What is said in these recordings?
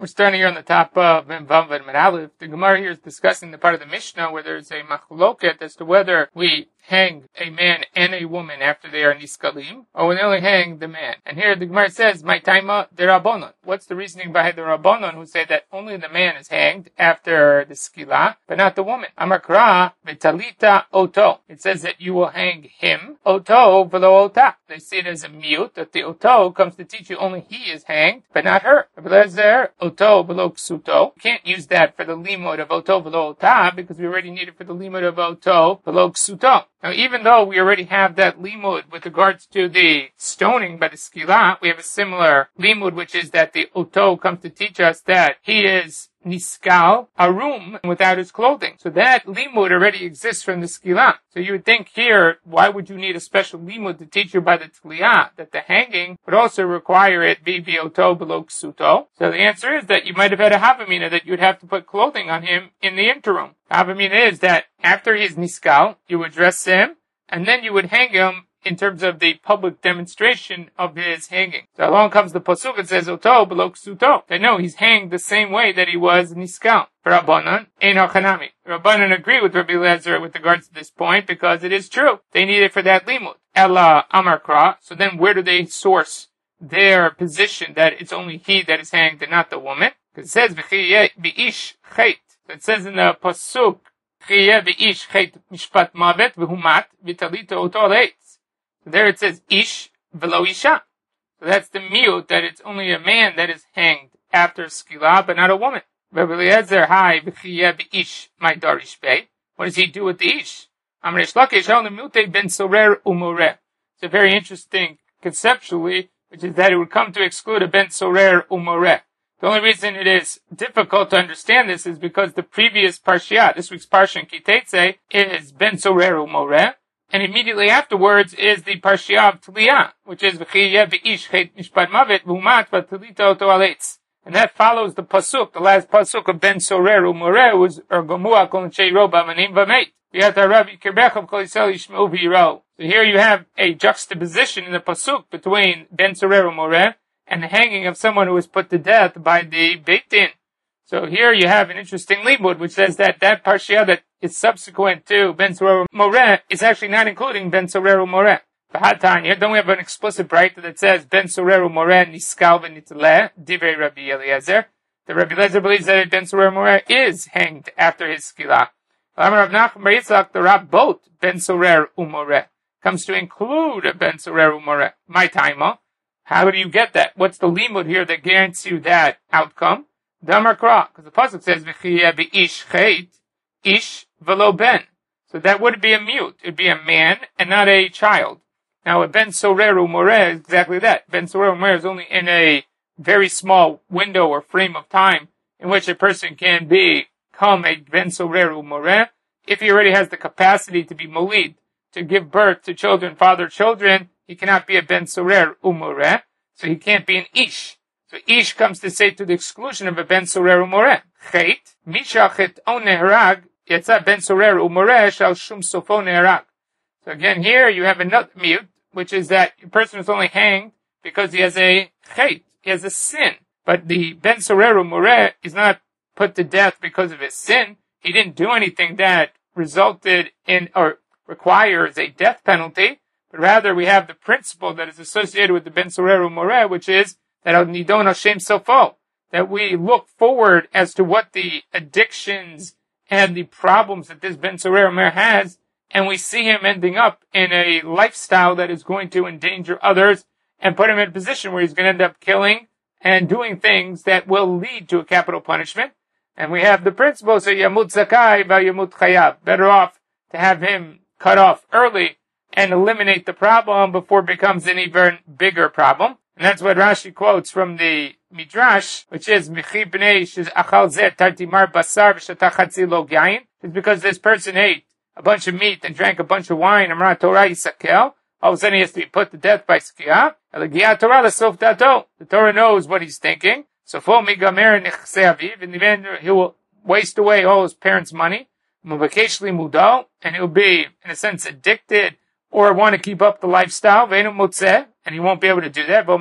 We're starting here on the top of Mem Vav and Mem Aleph. The Gemara here is discussing the part of the Mishnah where there's a machloket as to whether we hang a man and a woman after they are niskalim, or when they only hang the man. And here the Gemara says, "My taima de Rabbanon." What's the reasoning behind the Rabbanon who say that only the man is hanged after the skila, but not the woman? Amar Kra betalita oto. It says that you will hang him oto v'lo ota. They see it as a mute that the oto comes to teach you only he is hanged, but not her. There oto v'lo ksuto. You can't use that for the limud of oto v'lo ota because we already need it for the limud of oto v'lo ksuto. Now, even though we already have that limud with regards to the stoning by the skila, we have a similar limud, which is that the oto comes to teach us that he is niskal, arum, without his clothing. So that limud already exists from the skila. So you would think here, why would you need a special limud to teach you by the tliyah, that the hanging would also require it be oto below ksuto? So the answer is that you might have had a havamina that you'd have to put clothing on him in the interim. Havamina is that after he's niskal, you would dress him, and then you would hang him in terms of the public demonstration of his hanging. So along comes the pasuk and says, oto below ksuto. That no, he's hanged the same way that he was niskal. For Rabbanan, ein hachanami. Rabbanan agree with Rabbi Eliezer with regards to this point because it is true. They need it for that limud. Ella amar kra. So then where do they source their position that it's only he that is hanged and not the woman? Because it says, v'chiyeh bi'ish chet. So it says in the pasuk, v'chiyeh bi'ish chet mishpat mavet v'humat v'talita oto leitz. So there it says, ish v'lo isha. So that's the mute, that it's only a man that is hanged after skila, but not a woman. Rabbi Eliezer, hi, v'chiyeh bi'ish my darish bey. What does he do with the ish? Amar Reish Lakish, ha'ol nemute ben sorer umoreh. It's a very interesting conceptually, which is that it would come to exclude a ben sorer umoreh. The only reason it is difficult to understand this is because the previous parsha, this week's parsha in Kitetse, is ben sorer umoreh. And immediately afterwards is the parsha of Tliyah, which is v'chiyeh bi'ish chet mishpat mavet v'humat v'talita oto aletz. And that follows the pasuk, the last pasuk of Ben Sorer Umoreh was Ergomua kol nshei roba manim v'meit. V'yata Rabbi kirbechav kol Yisrael yishmeu v'yirau. So here you have a juxtaposition in the pasuk between Ben Sorer Umoreh and the hanging of someone who was put to death by the Beit Din. So here you have an interesting limud which says that that parsha that is subsequent to Ben Sorer Umoreh is actually not including Ben Sorer Umoreh. Then we have an explicit bright that says Ben Sorer Umoreh niskal v'nitleh divrei Rabbi Eliezer. The Rabbi Eliezer believes that Ben Sorer Umoreh is hanged after his skila. Rav Nachman bar Yitzchak, the Rab both Ben Sorer Umoreh comes to include Ben Sorer Umoreh. My taima. How do you get that? What's the limud here that guarantees you that outcome? Damar Kra, because the pasuk says v'chiyeh bi'ish chet ish v'lo ben. So that would be a mute. It'd be a man and not a child. Now, a Ben Sorer Umoreh is exactly that. Ben Sorer Umoreh is only in a very small window or frame of time in which a person can become a Ben Sorer Umoreh if he already has the capacity to be molid, to give birth to children, father children. He cannot be a Ben Sorer Umoreh, so he can't be an Ish. So Ish comes to say to the exclusion of a Ben Sorer Umoreh. Chet, Misha Chet O Neherag, Yetza Ben Sorer Umoreh Shal Shum Sofo Neherag. So again, here you have another mute, which is that a person is only hanged because he has a chet, he has a sin. But the Ben Sorer Umoreh is not put to death because of his sin. He didn't do anything that resulted in or requires a death penalty, but rather we have the principle that is associated with the Ben Sorer Umoreh, which is that al nidon Hashem sofo, that we look forward as to what the addictions and the problems that this Ben Sorer Umoreh has, and we see him ending up in a lifestyle that is going to endanger others and put him in a position where he's going to end up killing and doing things that will lead to a capital punishment. And we have the principle, so yamut zakai va yamut chayav. Better off to have him cut off early and eliminate the problem before it becomes an even bigger problem. And that's what Rashi quotes from the Midrash, which is Michi b'nei shiz achal zeh tartimar basar v'shatach chatzi lo gayin. It's because this person ate a bunch of meat and drank a bunch of wine. Amra Torah yisakel. All of a sudden he has to be put to death by skiyah. Elegiyah Torah l'sof dato. The Torah knows what he's thinking. Sofo migamer nechsei aviv. In the end, he will waste away all his parents' money. Muvakesh limudo. And he'll be, in a sense, addicted or want to keep up the lifestyle. Ve'enu motzeh. and he won't be able to do that.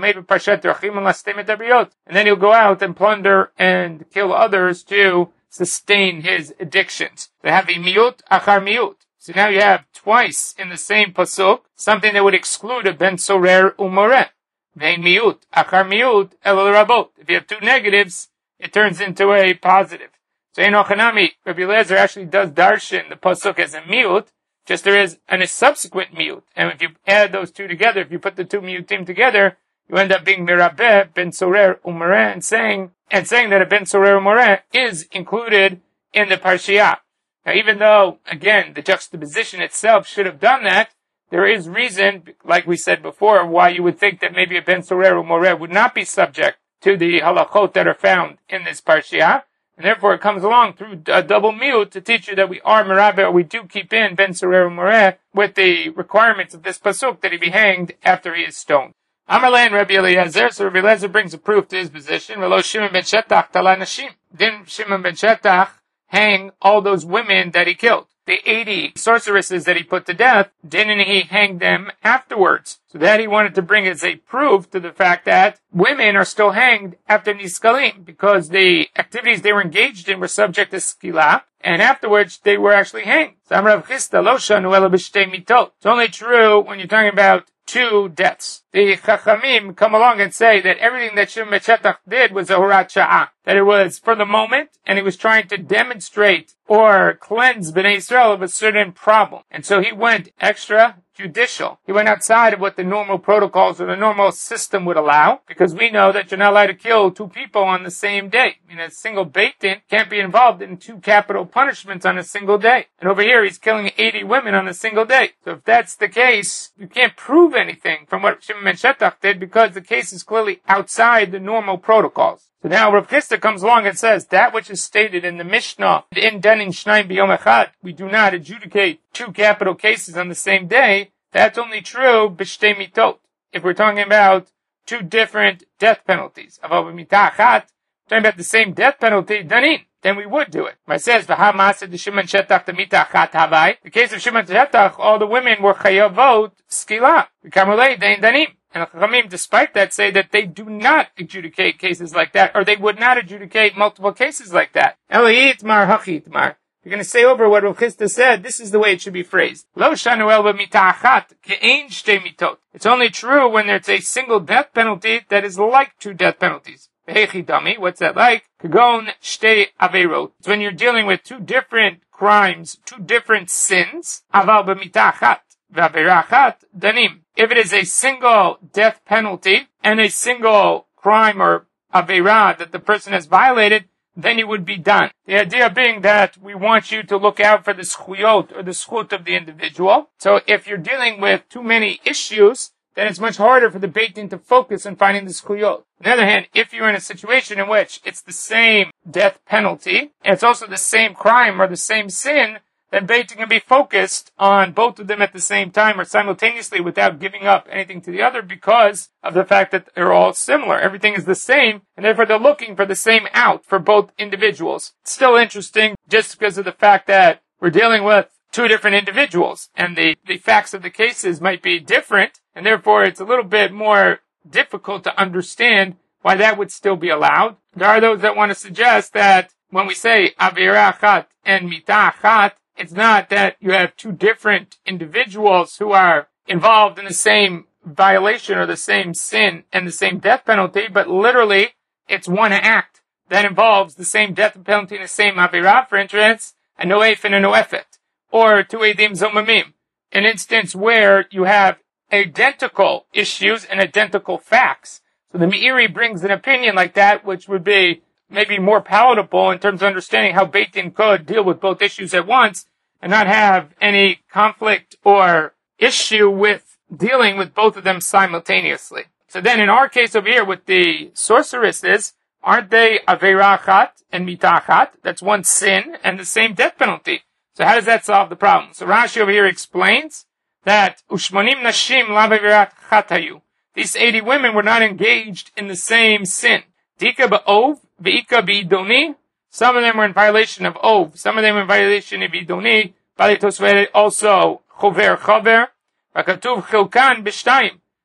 And then he'll go out and plunder and kill others to sustain his addictions. They have a miut achar miut. So now you have twice in the same pasuk something that would exclude a ben sorer umoreh. Vein miut achar miut elul rabot. If you have two negatives, it turns into a positive. So Enochanami, Rabbi Eliezer actually does darshan the pasuk as a miut, just there is a subsequent miut. And if you add those two together, if you put the two miutim together, you end up being mirabeh ben sorer umoreh, and saying that a ben sorer umoreh is included in the parshiah. Now, even though, again, the juxtaposition itself should have done that, there is reason, like we said before, why you would think that maybe a ben sorer umoreh would not be subject to the halachot that are found in this parshiah. And therefore it comes along through a double miut to teach you that we are merabeh, or we do keep in ben sorer umoreh with the requirements of this pasuk that he be hanged after he is stoned. Amar lein Rabbi Eliezer, so Rabbi Eliezer brings a proof to his position. V'lo Shimon ben Shetach tala nashim. Didn't Shimon ben Shetach hang all those women that he killed? The 80 sorceresses that he put to death, didn't he hang them afterwards? So that he wanted to bring as a proof to the fact that women are still hanged after Niskalim, because the activities they were engaged in were subject to Skila, and afterwards they were actually hanged. So Rav Chisda lo shanu ela b'shtei mitot. It's only true when you're talking about two deaths. The Chachamim come along and say that everything that Shimon ben Shetach did was a horat sha'ah, that it was for the moment, and he was trying to demonstrate or cleanse Bnei Israel of a certain problem. And so he went extra judicial. He went outside of what the normal protocols or the normal system would allow, because we know that you're not allowed to kill two people on the same day. I mean, a single Beit Din can't be involved in two capital punishments on a single day. And over here, he's killing 80 women on a single day. So if that's the case, you can't prove anything from what Shimon ben Shetach did, because the case is clearly outside the normal protocols. So now Rav Chisda comes along and says that which is stated in the Mishnah, in Danin Shnaim B'Yom Echad, we do not adjudicate two capital cases on the same day. That's only true b'shtei mitot, if we're talking about two different death penalties. Aval b'mitah achat, talking about the same death penalty, danin, then we would do it. It says, v'ha ma'aseh de Shimon Shetach the mitah achat havai. The case of Shimon Shetach, all the women were chayavot skila. V'kamulei dein danim. And the Chachamim, despite that, say that they do not adjudicate cases like that, or they would not adjudicate multiple cases like that. Eli itmar hachi itmar. You're going to say over what Rav Chisda said. This is the way it should be phrased. Lo shanu el b'mitah achat ke'ein shtei mitot. It's only true when there's a single death penalty that is like two death penalties. Ve'hechi dami, what's that like? Kagon shtei averot. It's when you're dealing with two different crimes, two different sins. Aval b'mitah achat ve'avera achat danim. If it is a single death penalty and a single crime or avera that the person has violated, then you would be done. The idea being that we want you to look out for the schuyot or the schut of the individual. So if you're dealing with too many issues, then it's much harder for the Beit Din to focus on finding the schuyot. On the other hand, if you're in a situation in which it's the same death penalty, and it's also the same crime or the same sin, then Beit Din can be focused on both of them at the same time or simultaneously without giving up anything to the other, because of the fact that they're all similar. Everything is the same, and therefore they're looking for the same out for both individuals. It's still interesting just because of the fact that we're dealing with two different individuals, and the facts of the cases might be different, and therefore it's a little bit more difficult to understand why that would still be allowed. There are those that want to suggest that when we say avera achat and mitah achat, it's not that you have two different individuals who are involved in the same violation or the same sin and the same death penalty, but literally it's one act that involves the same death penalty and the same avera, for instance, a noef and a noefet, or two edim zomamim, an instance where you have identical issues and identical facts. So the Meiri brings an opinion like that, which would be maybe more palatable in terms of understanding how Beit Din could deal with both issues at once and not have any conflict or issue with dealing with both of them simultaneously. So then in our case over here with the sorceresses, aren't they avera achat and mitah achat? That's one sin and the same death penalty. So how does that solve the problem? So Rashi over here explains that ushmonim nashim la avera achat hayu. These 80 women were not engaged in the same sin. Dika ba'ov ve'ika b'idoni. Some of them were in violation of ov. Some of them were in violation of idoni. Bali Tosfot also chover chover. Vakatuv chilkan b'shtayim.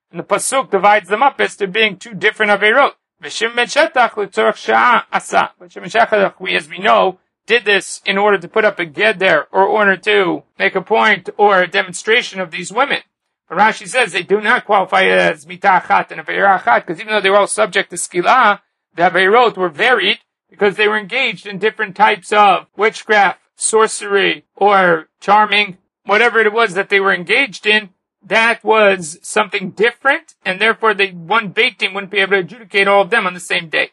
And the pasuk divides them up as to being two different averot. But Shimon ben Shetach, we, as we know, did this in order to put up a geder, or in order to make a point or a demonstration of these women. But Rashi says they do not qualify as mitah achat and avera achat, because even though they were all subject to skilah, the averot were varied because they were engaged in different types of witchcraft, sorcery, or charming, whatever it was that they were engaged in. That was something different, and therefore one Beit Din wouldn't be able to adjudicate all of them on the same day.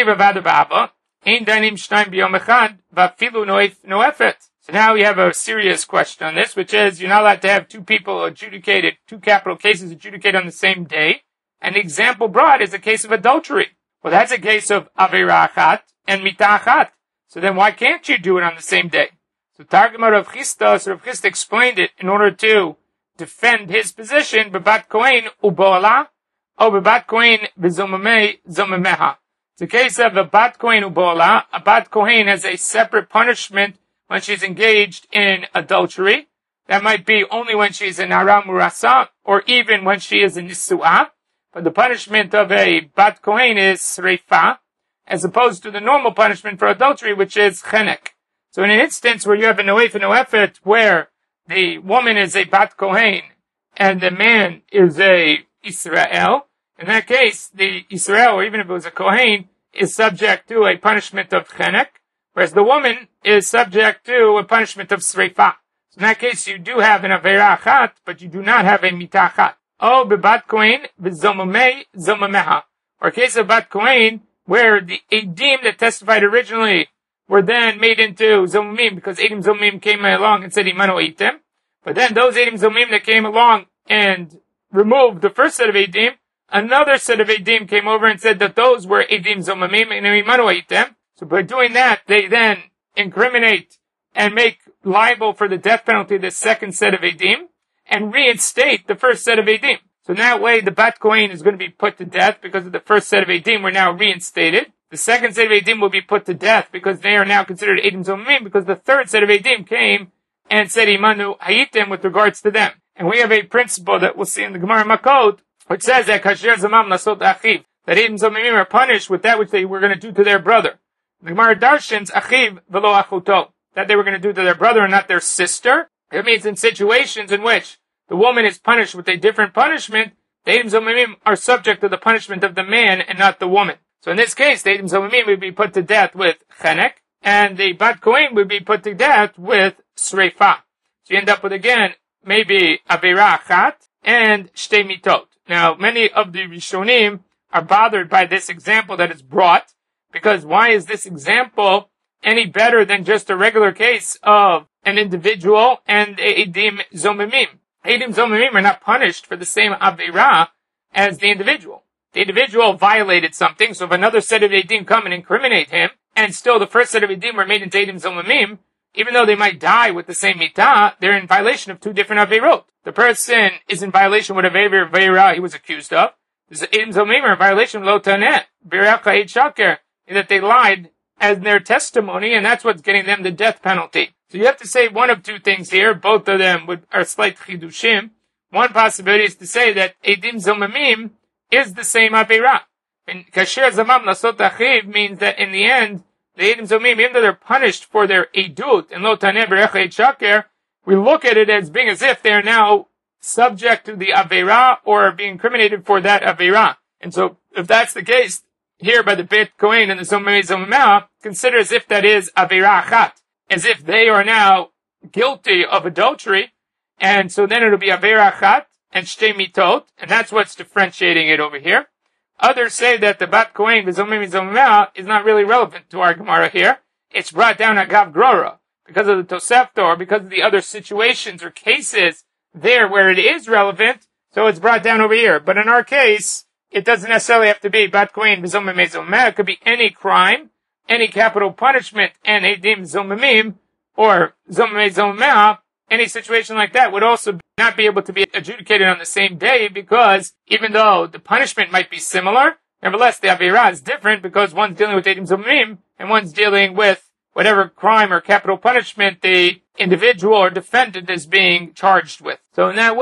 So now we have a serious question on this, which is you're not allowed to have two people adjudicated, two capital cases adjudicated on the same day. And the example brought is a case of adultery. Well, that's a case of avera achat and mitah achat. So then why can't you do it on the same day? So Targum Rav Chisda, Rav Chisda explained it in order to defend his position, bebat kohen uboala, or bebat kohen v'zomamei zomameha. It's a case of a bat kohen uboala. A bat kohen has a separate punishment when she's engaged in adultery. That might be only when she's in aram murasa, or even when she is in nisu'ah. But the punishment of a bat kohen is sreifa, as opposed to the normal punishment for adultery, which is chenek. So in an instance where you have a noef and noefet, where the woman is a bat kohen and the man is a Israel, in that case, the Israel, or even if it was a kohen, is subject to a punishment of chenek, whereas the woman is subject to a punishment of sreifa. So in that case, you do have an avera achat, but you do not have a mitah achat. Oh, bebat kohen v'zomamei zomameha. Or a case of bat kohen, where the edim that testified originally were then made into zomimim, because edim zomimim came along and said imanu eitem. But then those edim zomimim that came along and removed the first set of edim, another set of edim came over and said that those were edim zomimim and imanu eitem. So by doing that, they then incriminate and make liable for the death penalty the second set of edim, and reinstate the first set of edim. So in that way, the bat kohen is going to be put to death because of the first set of edim were now reinstated. The second set of edim will be put to death because they are now considered edim zomimim, because the third set of edim came and said imanu hayitim with regards to them. And we have a principle that we'll see in the Gemara Makot, which says that kasher zamam lasot achiv, that edim zomimim are punished with that which they were going to do to their brother. The Gemara darshans achiv velo achuto, that they were going to do to their brother and not their sister. It means in situations in which the woman is punished with a different punishment, the edim zomimim are subject to the punishment of the man and not the woman. So in this case, the edim zomimim would be put to death with chenek, and the bat kohen would be put to death with sreifa. So you end up with, again, maybe avera achat and shtei mitot. Now, many of the Rishonim are bothered by this example that is brought, because why is this example any better than just a regular case of an individual and edim zomimim? Edim zomimim are not punished for the same avera as the individual. The individual violated something, so if another set of edim come and incriminate him, and still the first set of edim were made into edim zomimim, even though they might die with the same mitah, they're in violation of two different averot. The person is in violation with avera he was accused of. The edim zomimim are in violation of lo taneh, b'recha eit shaker, that they lied as their testimony, and that's what's getting them the death penalty. So you have to say one of two things here. Both of them are slight chidushim. One possibility is to say that edim zomimim is the same avera. And kasher zamam lasot achiv means that in the end, the edim zomimim, even though they're punished for their edut and lo taneh b'recha eit shaker, we look at it as being as if they are now subject to the avera or being incriminated for that avera. And so if that's the case, here by the Bet Kohen and the Zomimei Zomimah, consider as if that is avera achat, as if they are now guilty of adultery, and so then it'll be avera achat and shtei mitot, and that's what's differentiating it over here. Others say that the Bat Kohen, the Zomimei Zomimah, is not really relevant to our Gemara here. It's brought down agav grora, because of the Tosefta, or because of the other situations or cases there where it is relevant, so it's brought down over here. But in our case, it doesn't necessarily have to be bat kohen v'zomimei zomimah. It could be any crime, any capital punishment, and edim zomimim, or zomimei zomimah. Any situation like that would also not be able to be adjudicated on the same day, because even though the punishment might be similar, nevertheless the avera is different, because one's dealing with edim zomimim, and one's dealing with whatever crime or capital punishment the individual or defendant is being charged with. So in that way,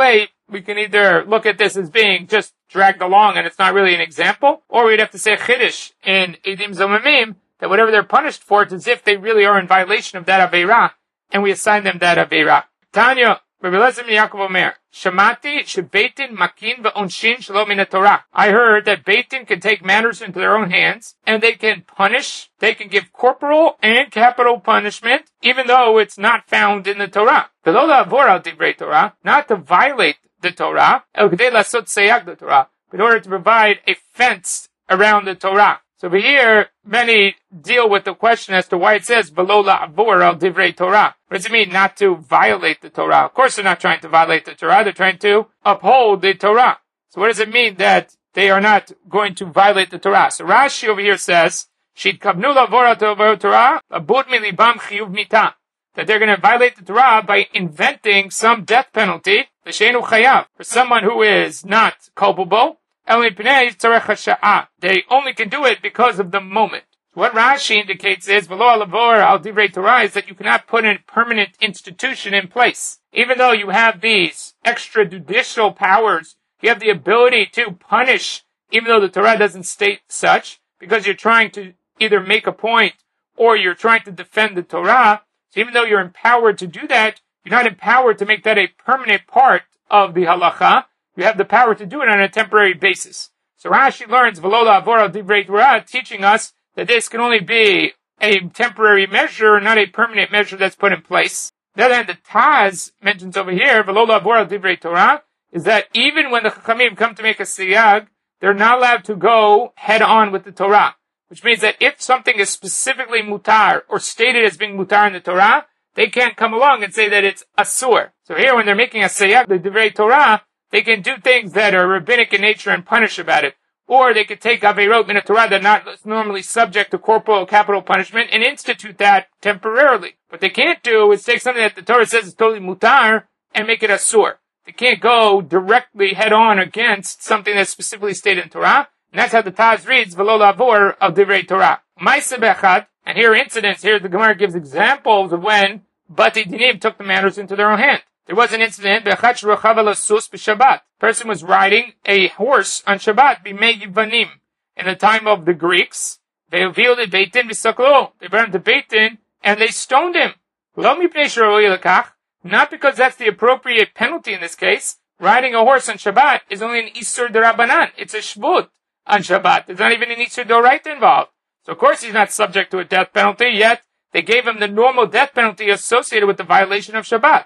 we can either look at this as being just dragged along and it's not really an example, or we'd have to say chiddush in Edim Zomamim, that whatever they're punished for, it's as if they really are in violation of that Aveirah, and we assign them that Aveirah. Tanya, Rabbi Elazar ben Yaakov Omer, Shamati shebeitin makin ve'onshin shelo min Torah. I heard that Beitin can take matters into their own hands, and they can punish, they can give corporal and capital punishment, even though it's not found in the Torah. V'lo la'avor al divrei Torah, not to violate the Torah, el kedei lasot seyag the Torah, in order to provide a fence around the Torah. So over here, many deal with the question as to why it says v'lo la'avor al divrei Torah. What does it mean not to violate the Torah? Of course they're not trying to violate the Torah, they're trying to uphold the Torah. So what does it mean that they are not going to violate the Torah? So Rashi over here says, Sheitkavnu la'avor al Torah, abud milibam chiyuv mita. That they're going to violate the Torah by inventing some death penalty, l'sheinu chayav, for someone who is not culpable. They only can do it because of the moment. What Rashi indicates is, v'lo alavor al divrei Torah, is that you cannot put a permanent institution in place. Even though you have these extrajudicial powers, you have the ability to punish, even though the Torah doesn't state such, because you're trying to either make a point or you're trying to defend the Torah. So even though you're empowered to do that, you're not empowered to make that a permanent part of the halacha. You have the power to do it on a temporary basis. So Rashi learns, v'lo la'avor al divrei Torah, teaching us that this can only be a temporary measure, not a permanent measure that's put in place. The other hand, the Taz mentions over here, v'lo la'avor al divrei Torah, is that even when the Chachamim come to make a siyag, they're not allowed to go head on with the Torah. Which means that if something is specifically mutar, or stated as being mutar in the Torah, they can't come along and say that it's asur. So here when they're making a siyag, the divrei Torah, they can do things that are rabbinic in nature and punish about it. Or they could take Aveirot min Torah that are not normally subject to corporal or capital punishment and institute that temporarily. What they can't do is take something that the Torah says is totally mutar and make it asur. They can't go directly head on against something that's specifically stated in Torah. And that's how the Taz reads, v'lo la'avor al divrei Torah. Ma'aseh bechad, and here are incidents, here the Gemara gives examples of when Bati Dinim took the matters into their own hand. There was an incident, person was riding a horse on Shabbat, in the time of the Greeks. They brought him to Beitin, and they stoned him. Not because that's the appropriate penalty in this case. Riding a horse on Shabbat is only an Isur D'Rabbanan. It's a Shvut on Shabbat. There's not even an Isur D'Oraita involved. So of course he's not subject to a death penalty, yet they gave him the normal death penalty associated with the violation of Shabbat.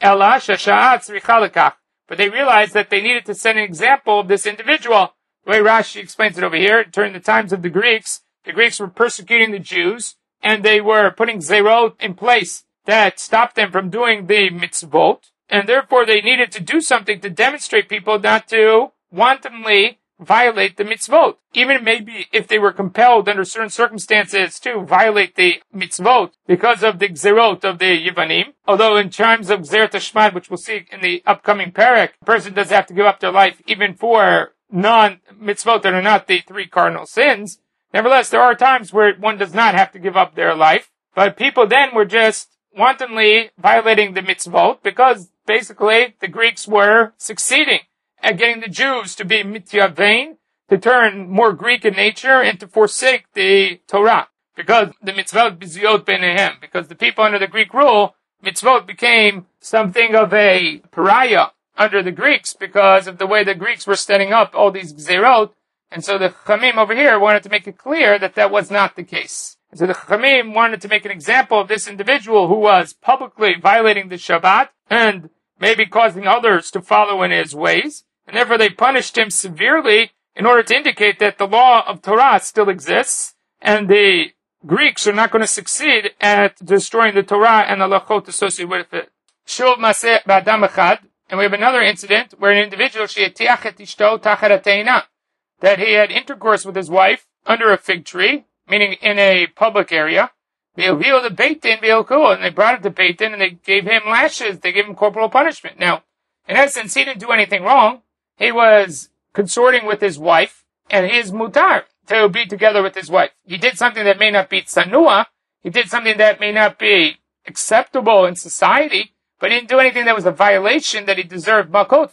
But they realized that they needed to set an example of this individual. The way Rashi explains it over here, during the times of the Greeks were persecuting the Jews, and they were putting zerot in place that stopped them from doing the mitzvot, and therefore they needed to do something to demonstrate people not to wantonly violate the mitzvot. Even maybe if they were compelled under certain circumstances to violate the mitzvot because of the gzerot of the Yevanim. Although in terms of Gzeret Hashmad, which we'll see in the upcoming parak, a person does have to give up their life even for non-mitzvot that are not the three cardinal sins. Nevertheless, there are times where one does not have to give up their life. But people then were just wantonly violating the mitzvot because basically the Greeks were succeeding at getting the Jews to be mityavein, to turn more Greek in nature and to forsake the Torah. Because the mitzvot biziot benehem, because the people under the Greek rule, mitzvot became something of a pariah under the Greeks because of the way the Greeks were setting up all these gzerot. And so the Chachamim over here wanted to make it clear that that was not the case. And so the Chachamim wanted to make an example of this individual who was publicly violating the Shabbat and maybe causing others to follow in his ways. And therefore they punished him severely in order to indicate that the law of Torah still exists and the Greeks are not going to succeed at destroying the Torah and the lachot associated with it. Shuv maseh b'adam echad, and we have another incident where an individual she'etiach et ishto tachat hateina, that he had intercourse with his wife under a fig tree, meaning in a public area. Ve'oviu the beitin ve'ilkuah, and they brought him to Beitin and they gave him lashes, they gave him corporal punishment. Now, in essence, he didn't do anything wrong. He was consorting with his wife, and he is mutar to be together with his wife. He did something that may not be tsanua, he did something that may not be acceptable in society, but he didn't do anything that was a violation that he deserved makot for.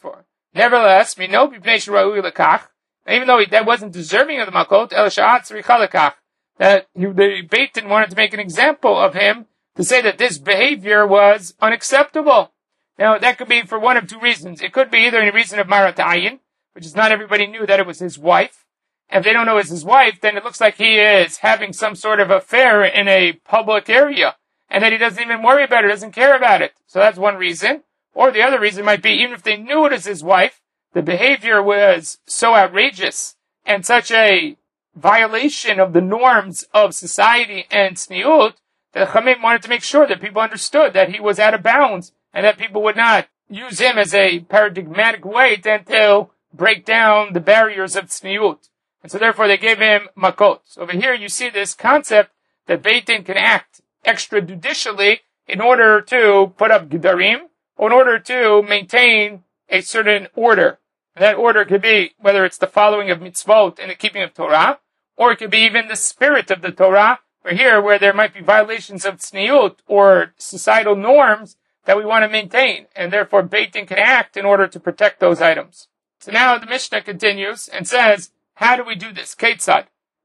Nevertheless, we know even though that wasn't deserving of the makot, that the Beit Din wanted to make an example of him to say that this behavior was unacceptable. Now, that could be for one of two reasons. It could be either a reason of maratayin, which is not everybody knew that it was his wife. And if they don't know it's his wife, then it looks like he is having some sort of affair in a public area, and that he doesn't even worry about it, doesn't care about it. So that's one reason. Or the other reason might be, even if they knew it was his wife, the behavior was so outrageous and such a violation of the norms of society and tzniut that Chamim wanted to make sure that people understood that he was out of bounds and that people would not use him as a paradigmatic way to break down the barriers of tzniut. And so therefore they gave him makot. So over here you see this concept that Beit Din can act extrajudicially in order to put up gedarim, or in order to maintain a certain order. And that order could be whether it's the following of mitzvot and the keeping of Torah, or it could be even the spirit of the Torah, or here where there might be violations of tzniut or societal norms that we want to maintain. And therefore Beit Din can act in order to protect those items. So now the Mishnah continues and says, how do we do this? Ketzad.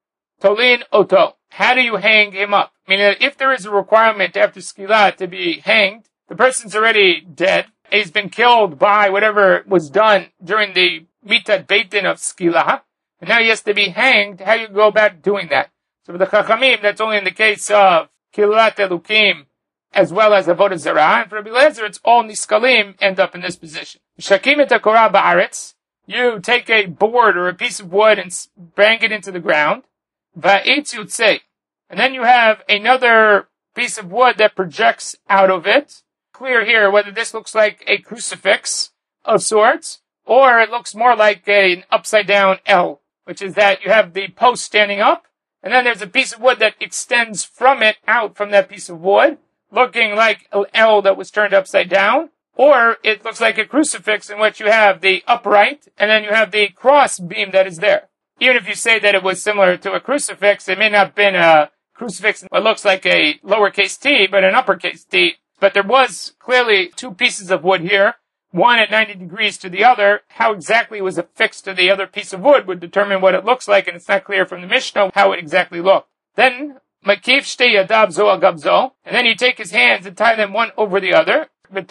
Tolin oto. How do you hang him up? Meaning that if there is a requirement after Skila to be hanged, the person's already dead. He's been killed by whatever was done during the mitat Beit Din of Skila. And now he has to be hanged. How do you go about doing that? So for the Chachamim, that's only in the case of Kilat Elukim as well as Avodah Zarah. And for Rabbi Eliezer, it's all Niskalim end up in this position. Shakim et HaKorah ba'aretz. You take a board or a piece of wood and bang it into the ground. Va'etz yutzei. And then you have another piece of wood that projects out of it. Clear here whether this looks like a crucifix of sorts, or it looks more like an upside down L, which is that you have the post standing up, and then there's a piece of wood that extends from it out from that piece of wood, looking like an L that was turned upside down. Or it looks like a crucifix in which you have the upright, and then you have the cross beam that is there. Even if you say that it was similar to a crucifix, it may not have been a crucifix in what looks like a lowercase t, but an uppercase t. But there was clearly two pieces of wood here, one at 90 degrees to the other. How exactly it was affixed to the other piece of wood would determine what it looks like, and it's not clear from the Mishnah how it exactly looked. Then, makif shtei yadav zo al gab zo, and then you take his hands and tie them one over the other,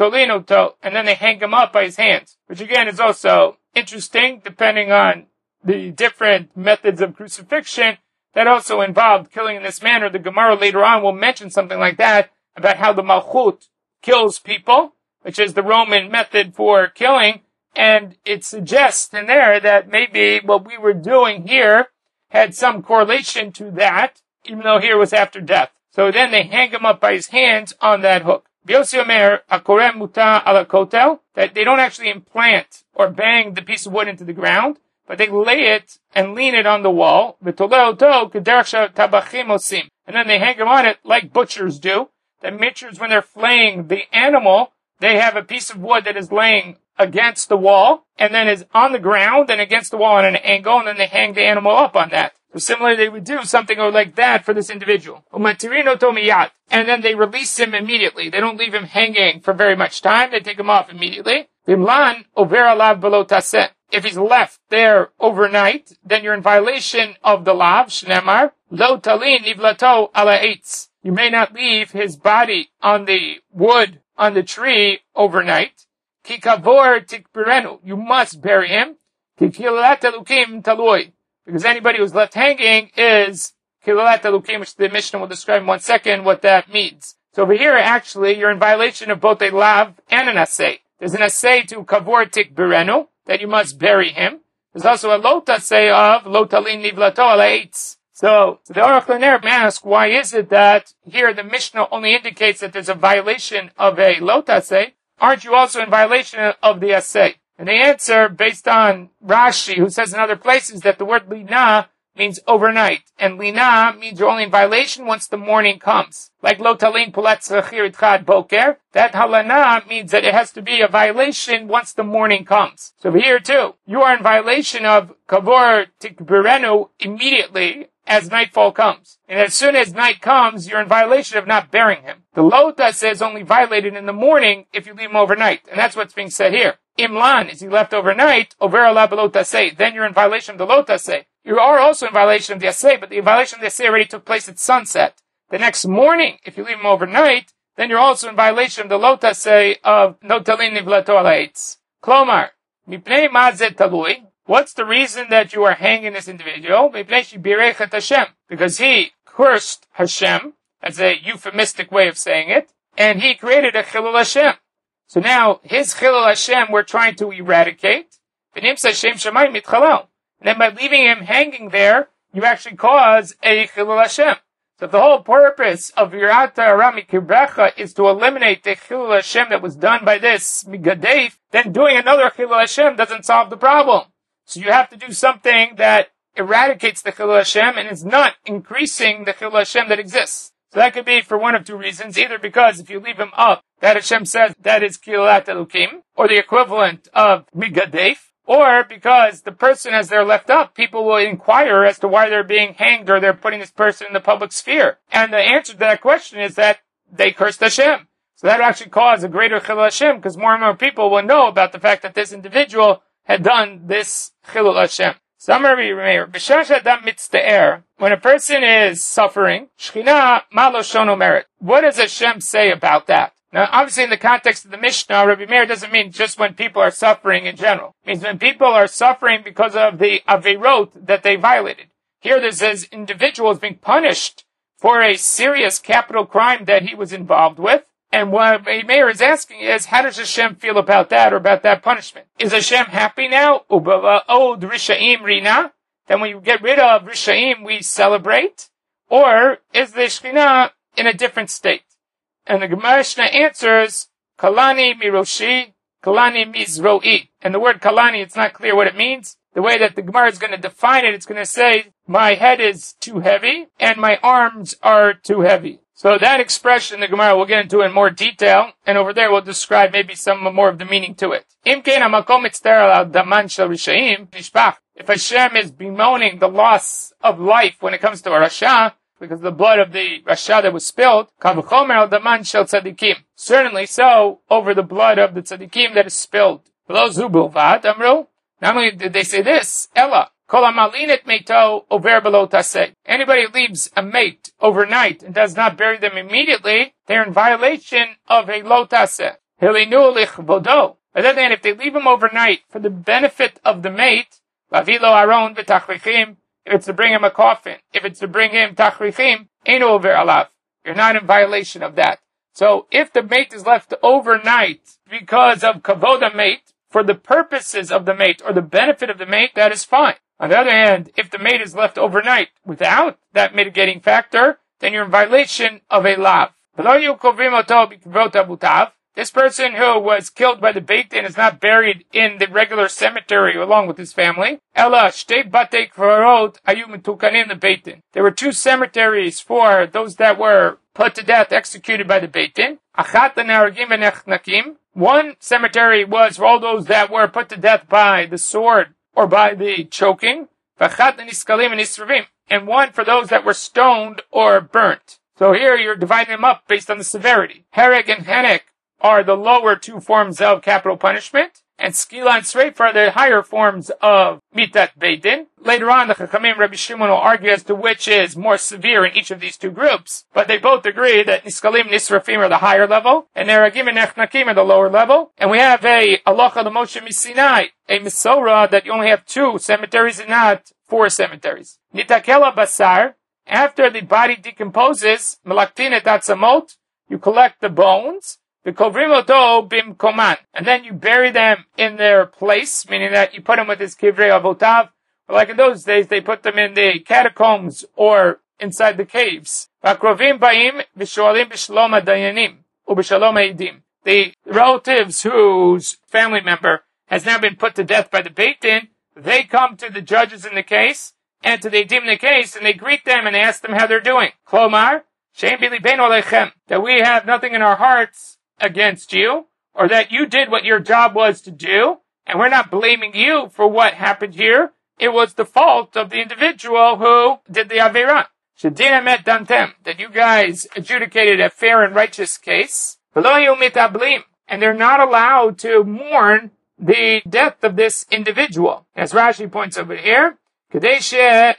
and then they hang him up by his hands, which again is also interesting, depending on the different methods of crucifixion that also involved killing in this manner. The Gemara later on will mention something like that, about how the Malchut kills people, which is the Roman method for killing, and it suggests in there that maybe what we were doing here had some correlation to that, even though here was after death. So then they hang him up by his hands on that hook. Biosi Omer, akorem muta ala kotel, that they don't actually implant or bang the piece of wood into the ground, but they lay it and lean it on the wall, and then they hang him on it like butchers do. The butchers, when they're flaying the animal, they have a piece of wood that is laying against the wall, and then is on the ground and against the wall on an angle, and then they hang the animal up on that. So similarly, they would do something like that for this individual. And then they release him immediately. They don't leave him hanging for very much time. They take him off immediately. If he's left there overnight, then you're in violation of the lav, shnemar, lo talin nivlato ala eitz. You may not leave his body on the wood, on the tree, overnight. Ki kavor tikbirenu. You must bury him. Ki kilat elukim talui. Because anybody who's left hanging is kilat elukim, which the Mishnah will describe in 1 second what that means. So over here, actually, you're in violation of both a lav and an asay. There's an asay to kavor tikbirenu, that you must bury him. There's also a lot asay of lo talin nivlato ala eitz. So the Aruch LaNer asks, why is it that here the Mishnah only indicates that there's a violation of a lot asay? Aren't you also in violation of the asay? And the answer, based on Rashi, who says in other places that the word lina means overnight, and lina means you're only in violation once the morning comes. Like lo talin pulat tzachir itchad boker, that halana means that it has to be a violation once the morning comes. So over here too, you are in violation of kavor tikbirenu immediately, as nightfall comes. And as soon as night comes, you're in violation of not burying him. The lotase is only violated in the morning if you leave him overnight. And that's what's being said here. Imlan, is he left overnight, over ala belotase, then you're in violation of the lotase. You are also in violation of the asay, but the violation of the asay already took place at sunset. The next morning, if you leave him overnight, then you're also in violation of the lotase of notalin nivlato alaitz. Klomar, mipnei mazet talui. What's the reason that you are hanging this individual? Because he cursed Hashem, as a euphemistic way of saying it, and he created a Chilul Hashem. So now, his Chilul Hashem we're trying to eradicate. And then by leaving him hanging there, you actually cause a Chilul Hashem. So the whole purpose of Yirata Arami Kibrecha is to eliminate the Chilul Hashem that was done by this Migadef, then doing another Chilul Hashem doesn't solve the problem. So you have to do something that eradicates the Chilul Hashem and is not increasing the Chilul Hashem that exists. So that could be for one of two reasons, either because if you leave him up, that Hashem says that is Kilat Elokim, or the equivalent of Migadef, or because the person as they're left up, people will inquire as to why they're being hanged or they're putting this person in the public sphere. And the answer to that question is that they cursed Hashem. So that will actually cause a greater Chilul Hashem, because more and more people will know about the fact that this individual had done this Chilul Hashem. When a person is suffering, Shechina malo shono merit. What does Hashem say about that? Now, obviously in the context of the Mishnah, Rabbi Meir doesn't mean just when people are suffering in general. It means when people are suffering because of the Averot that they violated. Here this says individual is being punished for a serious capital crime that he was involved with. And what Meir is asking is, how does Hashem feel about that or about that punishment? Is Hashem happy now? Od Rishaim Rina? Then when you get rid of Rishaim, we celebrate? Or is the Shekhinah in a different state? And the Gemara answers, Kalani Miroshi, Kalani Mizroi. And the word Kalani, it's not clear what it means. The way that the Gemara is going to define it, it's going to say, my head is too heavy and my arms are too heavy. So that expression, the Gemara will get into in more detail, and over there we'll describe maybe some more of the meaning to it. If Hashem is bemoaning the loss of life when it comes to a Rasha, because of the blood of the Rasha that was spilled, certainly so over the blood of the Tzadikim that is spilled. Not only did they say this, Ella, anybody leaves a mate overnight and does not bury them immediately, they're in violation of a lo taseh. On the other hand, if they leave him overnight for the benefit of the mate, if it's to bring him a coffin, if it's to bring him tachrichim, you're not in violation of that. So if the mate is left overnight because of kavod mate, for the purposes of the mate or the benefit of the mate, that is fine. On the other hand, if the mate is left overnight without that mitigating factor, then you're in violation of a lav. This person who was killed by the Beit Din is not buried in the regular cemetery along with his family. There were two cemeteries for those that were put to death, executed by the Beit Din. One cemetery was for all those that were put to death by the sword or by the choking. And one for those that were stoned or burnt. So here you're dividing them up based on the severity. Hereg and Henek are the lower two forms of capital punishment, and Skila and Sreif are the higher forms of Mitat Beit Din. Later on, the Chachamim Rabbi Shimon will argue as to which is more severe in each of these two groups, but they both agree that Niskalim and Nisrafim are the higher level, and Neragim and Echnakim are the lower level, and we have a Halacha L'Moshe Misinai, a Misorah that you only have two cemeteries and not four cemeteries. Nitakela Basar, after the body decomposes, Melaktin et Atzamot, you collect the bones, and then you bury them in their place, meaning that you put them with his kivrei avotav. Like in those days, they put them in the catacombs or inside the caves. The relatives whose family member has now been put to death by the Beit Din, they come to the judges in the case and to the Edim in the case, and they greet them and they ask them how they're doing. Klomar, that we have nothing in our hearts against you, or that you did what your job was to do, and we're not blaming you for what happened here, it was the fault of the individual who did the Aveirah. Shedina met dantem, that you guys adjudicated a fair and righteous case. And they're not allowed to mourn the death of this individual. As Rashi points over here, that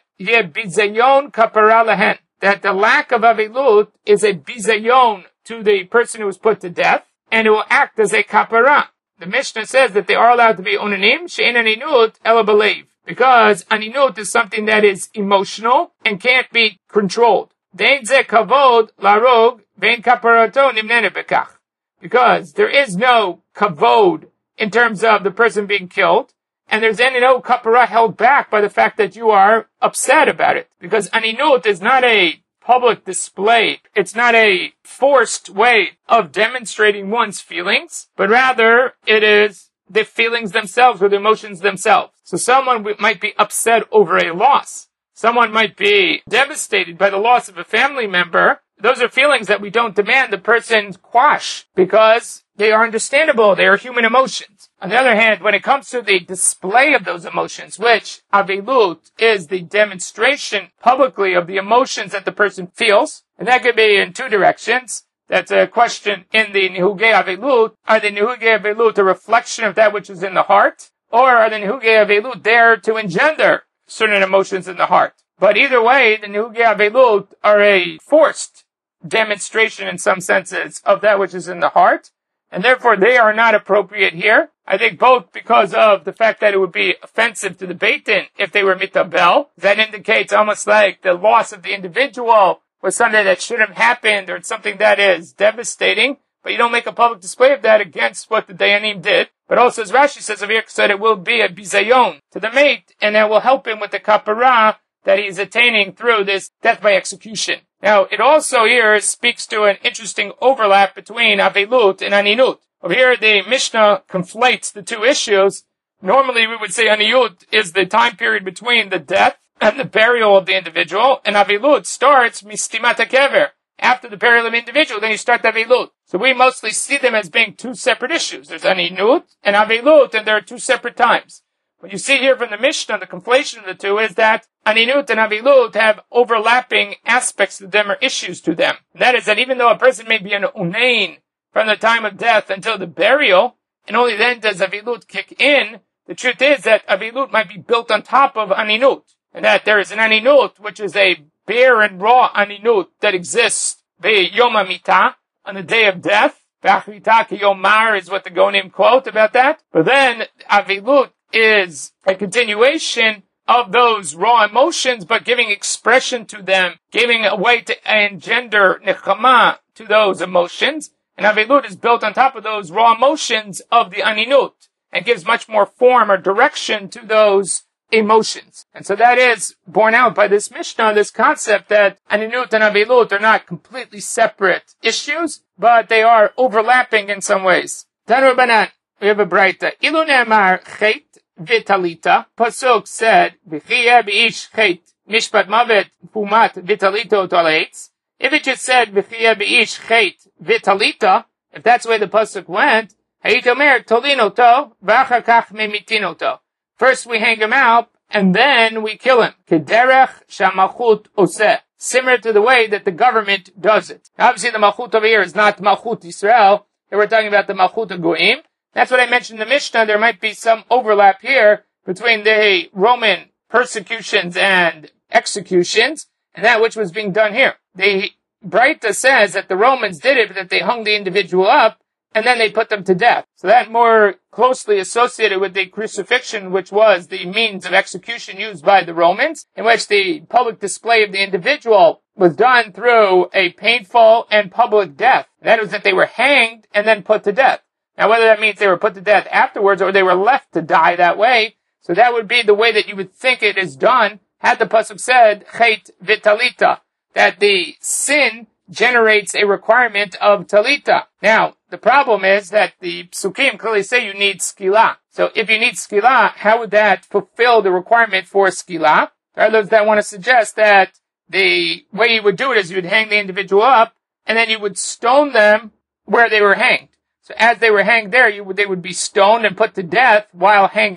the lack of avilut is a bizayon to the person who was put to death, and it will act as a kapara. The Mishnah says that they are allowed to be onanim, she'en aninut ela b'leiv, because aninut is something that is emotional and can't be controlled. Dein ze kavod larog vein kaparato nimnene bekach. Because there is no kavod in terms of the person being killed, and there's any no kapara held back by the fact that you are upset about it. Because aninut is not a public display. It's not a forced way of demonstrating one's feelings, but rather it is the feelings themselves or the emotions themselves. So someone might be upset over a loss. Someone might be devastated by the loss of a family member. Those are feelings that we don't demand the person quash because they are understandable. They are human emotions. On the other hand, when it comes to the display of those emotions, which avilut is the demonstration publicly of the emotions that the person feels, and that could be in two directions. That's a question in the Nihugei Avilut. Are the Nihugei Avilut a reflection of that which is in the heart? Or are the Nihugei Avilut there to engender certain emotions in the heart? But either way, the Nihugei Avilut are a forced demonstration in some senses of that which is in the heart, and therefore they are not appropriate here. I think both because of the fact that it would be offensive to the Beit Din if they were mitabel. That indicates almost like the loss of the individual was something that shouldn't have happened, or it's something that is devastating, but you don't make a public display of that against what the Dayanim did. But also, as Rashi says over here, so it will be a bizayon to the mate, and that will help him with the kapara that he's attaining through this death by execution. Now, it also here speaks to an interesting overlap between avilut and aninut. Over here, the Mishnah conflates the two issues. Normally, we would say aninut is the time period between the death and the burial of the individual, and avilut starts mistimat hakever. After the burial of the individual, then you start the avilut. So we mostly see them as being two separate issues. There's aninut and avilut, and there are two separate times. What you see here from the Mishnah, the conflation of the two, is that aninut and avilut have overlapping aspects to them or issues to them. That is that even though a person may be an unain from the time of death until the burial, and only then does avilut kick in, the truth is that avilut might be built on top of aninut. And that there is an aninut, which is a bare and raw aninut that exists Yom HaMitah, on the day of death. V'achrita ki yomar is what the Gonim quote about that. But then avilut is a continuation of those raw emotions, but giving expression to them, giving a way to engender nechama to those emotions. And avilut is built on top of those raw emotions of the aninut, and gives much more form or direction to those emotions. And so that is borne out by this Mishnah, this concept that aninut and avilut are not completely separate issues, but they are overlapping in some ways. Tanu Banan, we have a braita. Ilu ne'amar chet v'talita. Pasuk said, v'chiyeh b'ish chet mishpat mavet pumat v'talita otalates. If it just said, v'chiyeh b'ish chet v'talita, if that's the way the Pasuk went, hayit omer tolinoto v'achar kach memitinoto. First we hang him out, and then we kill him. Kederech shamachut oseh. Similar to the way that the government does it. Now, obviously the Malchut over here is not Malchut Yisrael. Here we're talking about the Malchut Goim. That's what I mentioned in the Mishnah. There might be some overlap here between the Roman persecutions and executions and that which was being done here. The Braita says that the Romans did it, that they hung the individual up and then they put them to death. So that more closely associated with the crucifixion, which was the means of execution used by the Romans, in which the public display of the individual was done through a painful and public death. That is that they were hanged and then put to death. Now, whether that means they were put to death afterwards or they were left to die that way, so that would be the way that you would think it is done, had the pasuk said, chet v'talita, that the sin generates a requirement of talita. Now, the problem is that the psukim clearly say you need skila. So if you need skila, how would that fulfill the requirement for skila? There are those that want to suggest that the way you would do it is you would hang the individual up, and then you would stone them where they were hanged. So as they were hanged there, they would be stoned and put to death while hanging.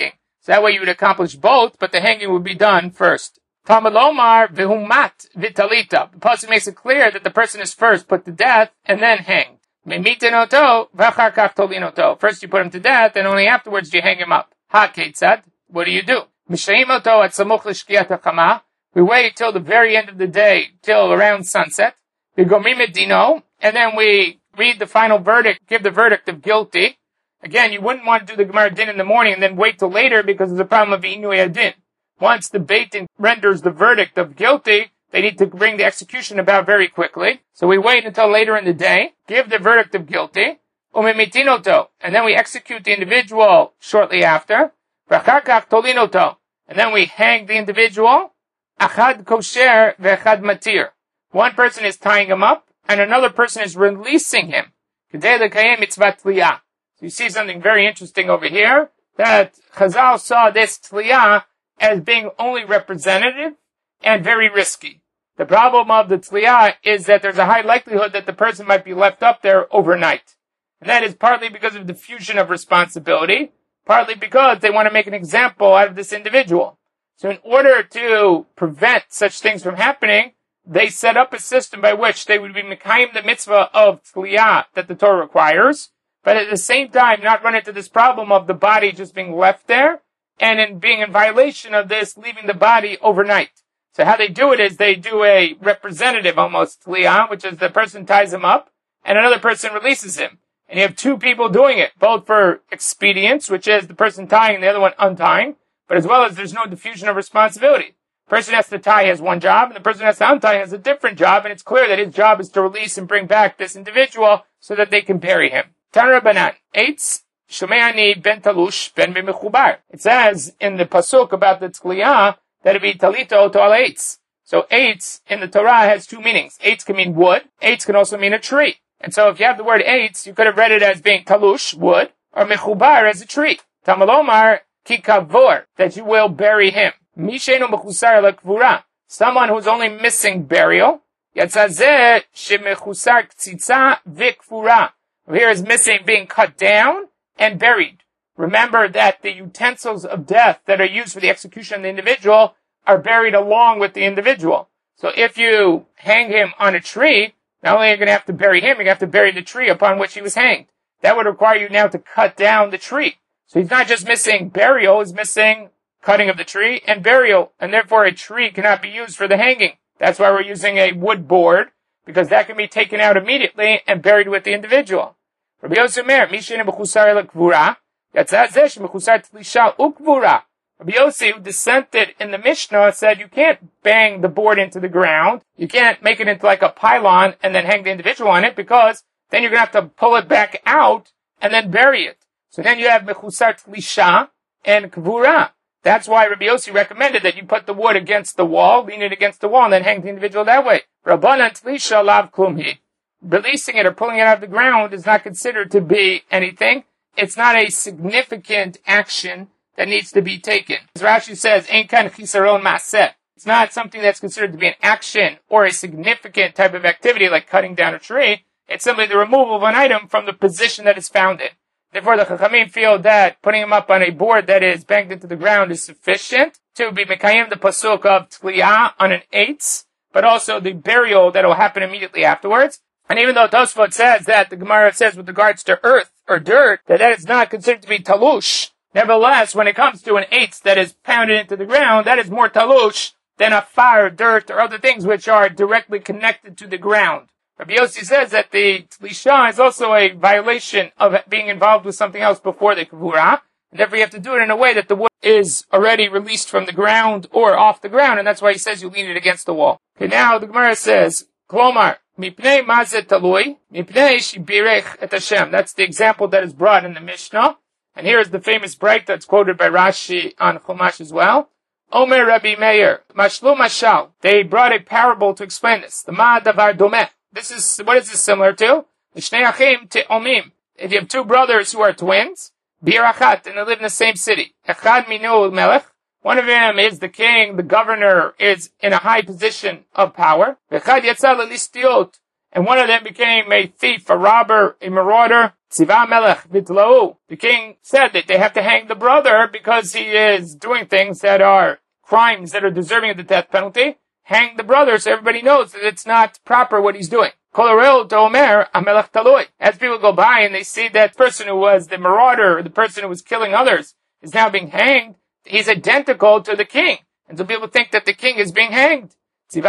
So that way you would accomplish both, but the hanging would be done first. Tamalomar vihumat vitalita. The pasuk makes it clear that the person is first put to death and then hanged. Memitinoto v'achar kach tolinoto. First you put him to death, and only afterwards you hang him up. Ha ketzad. What do you do? Mishayimoto at samuch l'shkiat hachama. We wait till the very end of the day, till around sunset. We gomrim et dino, and then we read the final verdict, give the verdict of guilty. Again, you wouldn't want to do the Gemara Din in the morning and then wait till later because there's a problem of Inui Adin. Once the Beit Din renders the verdict of guilty, they need to bring the execution about very quickly. So we wait until later in the day, give the verdict of guilty, umimitinoto, and then we execute the individual shortly after, v'acharkach tolinoto, and then we hang the individual, achad kosher ve'achad matir. One person is tying him up, and another person is releasing him. Kedei lekayem mitzvah tliyah. So you see something very interesting over here, that Chazal saw this tliyah as being only representative and very risky. The problem of the tliyah is that there's a high likelihood that the person might be left up there overnight. And that is partly because of diffusion of responsibility, partly because they want to make an example out of this individual. So in order to prevent such things from happening, they set up a system by which they would be mekayim the mitzvah of tliyah that the Torah requires, but at the same time not run into this problem of the body just being left there, and in being in violation of this, leaving the body overnight. So how they do it is they do a representative almost tliyah, which is the person ties him up, and another person releases him. And you have two people doing it, both for expedience, which is the person tying and the other one untying, but as well as there's no diffusion of responsibility. The person has to tie has one job, and the person has to untie has a different job, and it's clear that his job is to release and bring back this individual so that they can bury him. Tanra Banan, Eitz, Shomeani ben Talush ben Mechubar. It says in the pasuk about the tliyah that it be talito to al eitz. So eitz in the Torah has two meanings. Eitz can mean wood. Eitz can also mean a tree. And so if you have the word eitz, you could have read it as being talush, wood, or mechubar as a tree. Tamalomar ki kavor, that you will bury him. Mishenu mechusar lekvura, someone who's only missing burial. Yatzazeh shemechusar ktzitza vikvura. Here is missing being cut down and buried. Remember that the utensils of death that are used for the execution of the individual are buried along with the individual. So if you hang him on a tree, not only are you going to have to bury him, you're going to have to bury the tree upon which he was hanged. That would require you now to cut down the tree. So he's not just missing burial, he's missing cutting of the tree and burial, and therefore a tree cannot be used for the hanging. That's why we're using a wood board, because that can be taken out immediately and buried with the individual. Rabbi Yossi Omer, Mishin b'chusar lekvura, Yatzazeh shemechusar tlisha ukvura. Rabbi Yossi, who dissented in the Mishnah, said you can't bang the board into the ground, you can't make it into like a pylon and then hang the individual on it, because then you're going to have to pull it back out and then bury it. So then you have mechusar tlisha and kvura. That's why Rabbi Yossi recommended that you put the wood against the wall, lean it against the wall, and then hang the individual that way. Rabbanan tlisha lav klumhi. Releasing it or pulling it out of the ground is not considered to be anything. It's not a significant action that needs to be taken. As Rashi says, Ein kan chisaron ma'aseh. It's not something that's considered to be an action or a significant type of activity like cutting down a tree. It's simply the removal of an item from the position that it's found in. Therefore, the Chachamim feel that putting him up on a board that is banged into the ground is sufficient to be mekayim the pasuk of tliyah on an eitz, but also the burial that will happen immediately afterwards. And even though Tosfot says that, the Gemara says with regards to earth or dirt, that is not considered to be talush. Nevertheless, when it comes to an eitz that is pounded into the ground, that is more talush than a fire, dirt, or other things which are directly connected to the ground. Rabbi Yossi says that the tlisha is also a violation of being involved with something else before the kavura, and therefore you have to do it in a way that the wood is already released from the ground or off the ground, and that's why he says you lean it against the wall. Okay, now the Gemara says, Klomar, mipnei mazet talui, mipnei shibirech et Hashem. That's the example that is brought in the Mishnah. And here is the famous break that's quoted by Rashi on Chumash as well. Omer Rabbi Meir, mashlu mashal. They brought a parable to explain this. The ma davar domeh. What is this similar to? Shnei achim te'omim. If you have two brothers who are twins, bir achat, and they live in the same city. Echad minu melech. One of them is the king, the governor is in a high position of power. Echad yatsa lelistiot. And one of them became a thief, a robber, a marauder. Tziva melech vitlau. The king said that they have to hang the brother because he is doing things that are crimes that are deserving of the death penalty. Hang the brother so everybody knows that it's not proper what he's doing. As people go by and they see that person who was the marauder, or the person who was killing others, is now being hanged, he's identical to the king. And so people think that the king is being hanged. So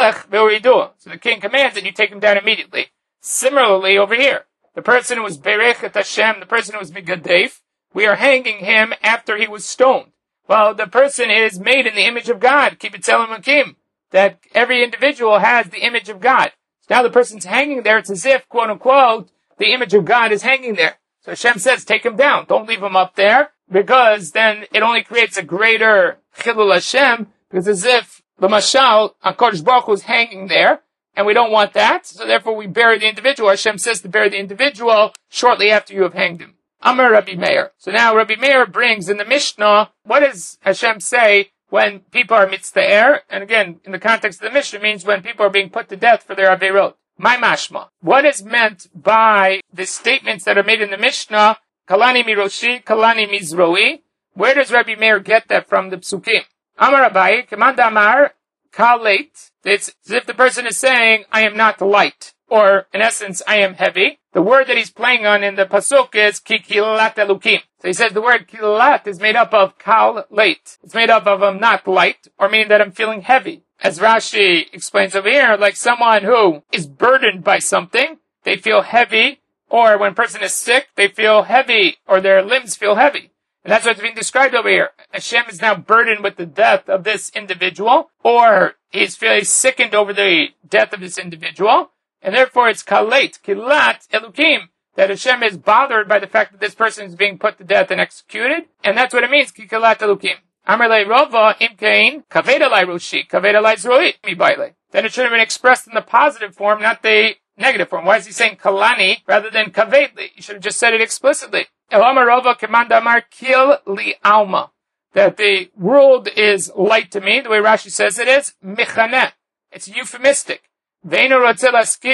the king commands that you take him down immediately. Similarly, over here, the person who was Berechet Hashem, the person who was Migadef, we are hanging him after he was stoned. Well, the person is made in the image of God. Kibitzel Makim. That every individual has the image of God. So now the person's hanging there. It's as if, quote unquote, the image of God is hanging there. So Hashem says, take him down. Don't leave him up there, because then it only creates a greater Chilul Hashem, because as if the Mashal, HaKadosh Baruch Hu is hanging there, and we don't want that, so therefore we bury the individual. Hashem says to bury the individual shortly after you have hanged him. Amar Rabbi Meir. So now Rabbi Meir brings in the Mishnah, what does Hashem say when people are mitzta'er? And again, in the context of the Mishnah, means when people are being put to death for their averot. My mashma. What is meant by the statements that are made in the Mishnah, Kalani miroshi, Kalani mizroi? Where does Rabbi Meir get that from the psukim? Amar Abaye, Kamanda Amar, Kaleit. It's as if the person is saying, I am not light. Or, in essence, I am heavy. The word that he's playing on in the pasuk is kikilat elukim. So he says the word kilat is made up of kal late. It's made up of I'm not light, or meaning that I'm feeling heavy. As Rashi explains over here, like someone who is burdened by something, they feel heavy, or when a person is sick, they feel heavy, or their limbs feel heavy. And that's what's being described over here. Hashem is now burdened with the death of this individual, or he's feeling sickened over the death of this individual. And therefore it's kalet, kilat, elukim, that Hashem is bothered by the fact that this person is being put to death and executed. And that's what it means, kilat elukim. Amar le rova imkein, kaved alai roshi, kaved alai zroi, mi baile. Then it should have been expressed in the positive form, not the negative form. Why is he saying kalani rather than kavedli? You should have just said it explicitly. Elamar rova kemandamar kil li alma. That the world is light to me, the way Rashi says it is, michaneh. It's euphemistic. Hashem doesn't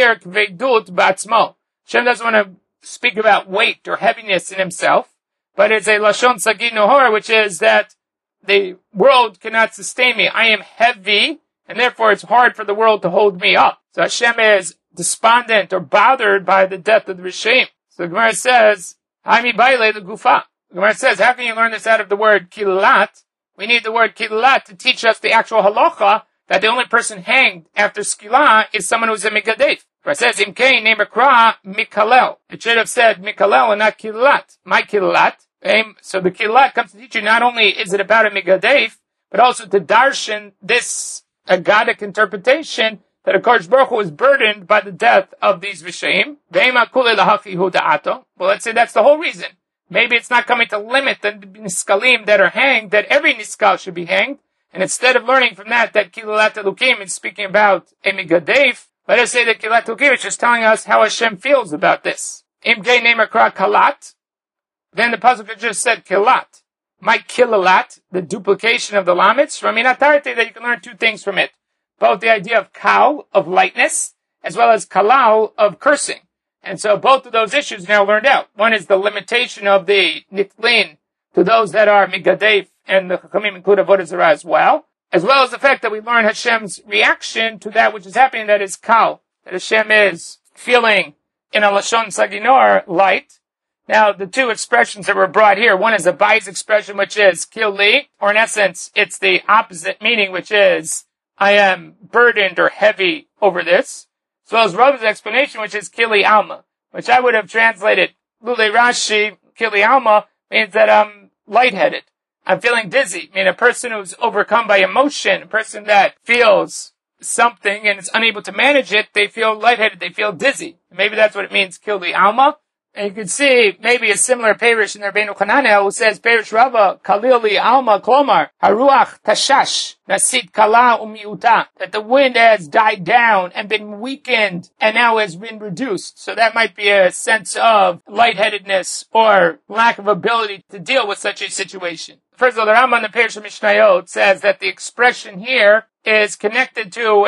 want to speak about weight or heaviness in himself, but it's a lashon sagid nohor, which is that the world cannot sustain me. I am heavy, and therefore it's hard for the world to hold me up. So Hashem is despondent or bothered by the death of the Rishayim. So the Gemara says, Haimi baile the gufa. The Gemara says, how can you learn this out of the word kilat? We need the word kilat to teach us the actual halacha, that the only person hanged after skila is someone who's a migadef. It says, Imkein nemakra mikalel. It should have said mikalel and not kilat. My kilat. So the kilat comes to teach you not only is it about a migadef, but also to darshan this agadic interpretation that HaKadosh Baruch Hu is burdened by the death of these Rishayim. Well, let's say that's the whole reason. Maybe it's not coming to limit the niskalim that are hanged, that every niskal should be hanged. And instead of learning from that Kilat Elukim is speaking about a Migadef, let us say that Kilat Elukim is just telling us how Hashem feels about this. Im Gei Nemakra Kalat, then the pasuk just said Kilat. My Kilalat, the duplication of the Lametz, from Minatarte, that you can learn two things from it. Both the idea of Kal, of lightness, as well as Kalal, of cursing. And so both of those issues now learned out. One is the limitation of the Nitlin to those that are Migadef, and the Chachamim include Avodah Zarah as well as the fact that we learn Hashem's reaction to that which is happening, that is Kal, that Hashem is feeling in a Lashon Saginor light. Now, the two expressions that were brought here, one is a Bai's expression, which is Kil Li, or in essence, it's the opposite meaning, which is, I am burdened or heavy over this, as well as Rav's explanation, which is Kili Alma, which I would have translated, Lule Rashi, Kili Alma, means that I'm lightheaded. I'm feeling dizzy. I mean, a person who's overcome by emotion, a person that feels something and is unable to manage it, they feel lightheaded, they feel dizzy. Maybe that's what it means, Kili Alma. And you can see maybe a similar parish in the Rabbeinu Chananel who says, Parish Rava, Kalili Alma Klomar, Haruach Tashash, Nasit Kala Umiuta, that the wind has died down and been weakened and now has been reduced. So that might be a sense of lightheadedness or lack of ability to deal with such a situation. First of all, the Rambam in the Parish of Mishnayot says that the expression here is connected to a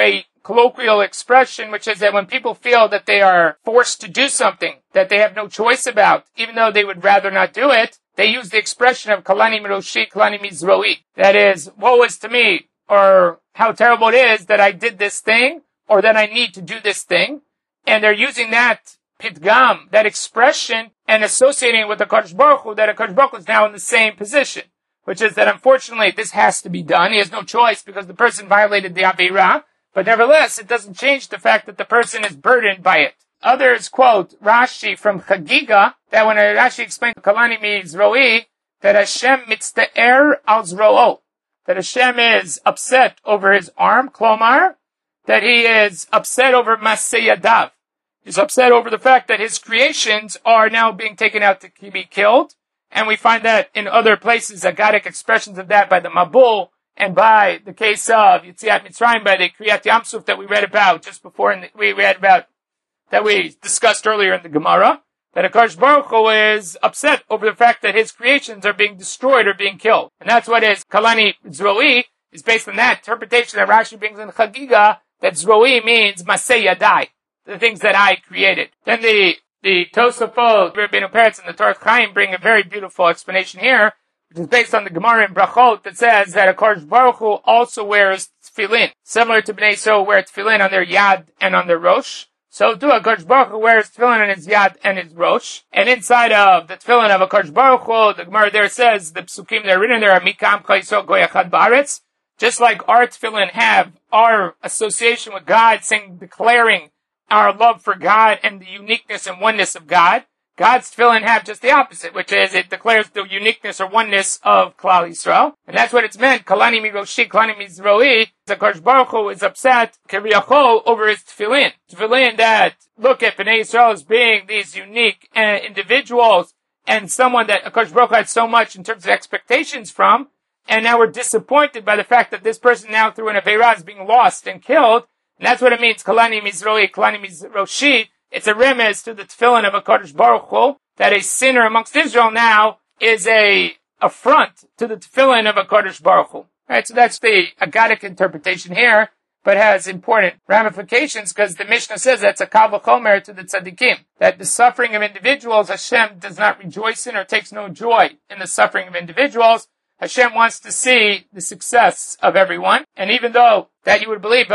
colloquial expression, which is that when people feel that they are forced to do something that they have no choice about, even though they would rather not do it, they use the expression of kalani miroshi, kalani mizroi. That is, woe is to me, or how terrible it is that I did this thing, or that I need to do this thing. And they're using that pitgam, that expression, and associating it with the Kadosh Baruch Hu, that a Kadosh Baruch Hu is now in the same position, which is that unfortunately this has to be done. He has no choice because the person violated the Aveirah, but nevertheless it doesn't change the fact that the person is burdened by it. Others quote Rashi from Chagiga, that when Rashi explained Kalani Mizroi, that Hashem mitzta'er al zro'o, that Hashem is upset over his arm, klomar, that he is upset over Maseyadav. He's upset over the fact that his creations are now being taken out to be killed. And we find that in other places, Agadic expressions of that by the Mabul and by the case of Yetziat Mitzrayim, by the Kriyat Yamsuf that we read about just before, that we discussed earlier in the Gemara, that HaKadosh Baruch Hu is upset over the fact that his creations are being destroyed or being killed. And that's what is Kalani Zroi, is based on that interpretation that Rashi brings in Chagiga, that Zroi means Masei Yadai, the things that I created. Then the Tosafot, Rabbeinu Peretz, and the Torah Chaim bring a very beautiful explanation here, which is based on the Gemara in Brachot that says that HaKadosh Baruch Hu also wears tefillin. Similar to Bnei Yisrael wear tefillin on their yad and on their rosh. So too, HaKadosh Baruch Hu wears tefillin on his yad and his rosh. And inside of the tefillin of HaKadosh Baruch Hu, the Gemara there says, the psukim that are written there are Mikam Chayisol Goyachad Ba'aretz. Just like our tefillin have our association with God, declaring our love for God and the uniqueness and oneness of God, God's tefillin have just the opposite, which is it declares the uniqueness or oneness of Klal Yisrael. And that's what it's meant. Kalani miroshi, kalani mizroi. The HaKadosh Baruch Hu is upset, keviyachol, over his tefillin. Tefillin that look at Bnei Yisrael as being these unique individuals and someone that HaKadosh Baruch Hu had so much in terms of expectations from. And now we're disappointed by the fact that this person now through an Aveirah is being lost and killed. And that's what it means, Kalani Mizroi, Kalani Mizroshi. It's a remez to the tefillin of HaKadosh Baruch Hu, that a sinner amongst Israel now is a affront to the tefillin of HaKadosh Baruch Hu. Right, so that's the Agadic interpretation here, but has important ramifications because the Mishnah says that's a kal v'chomer to the tzaddikim, that the suffering of individuals, Hashem does not rejoice in or takes no joy in the suffering of individuals. Hashem wants to see the success of everyone. And even though that you would believe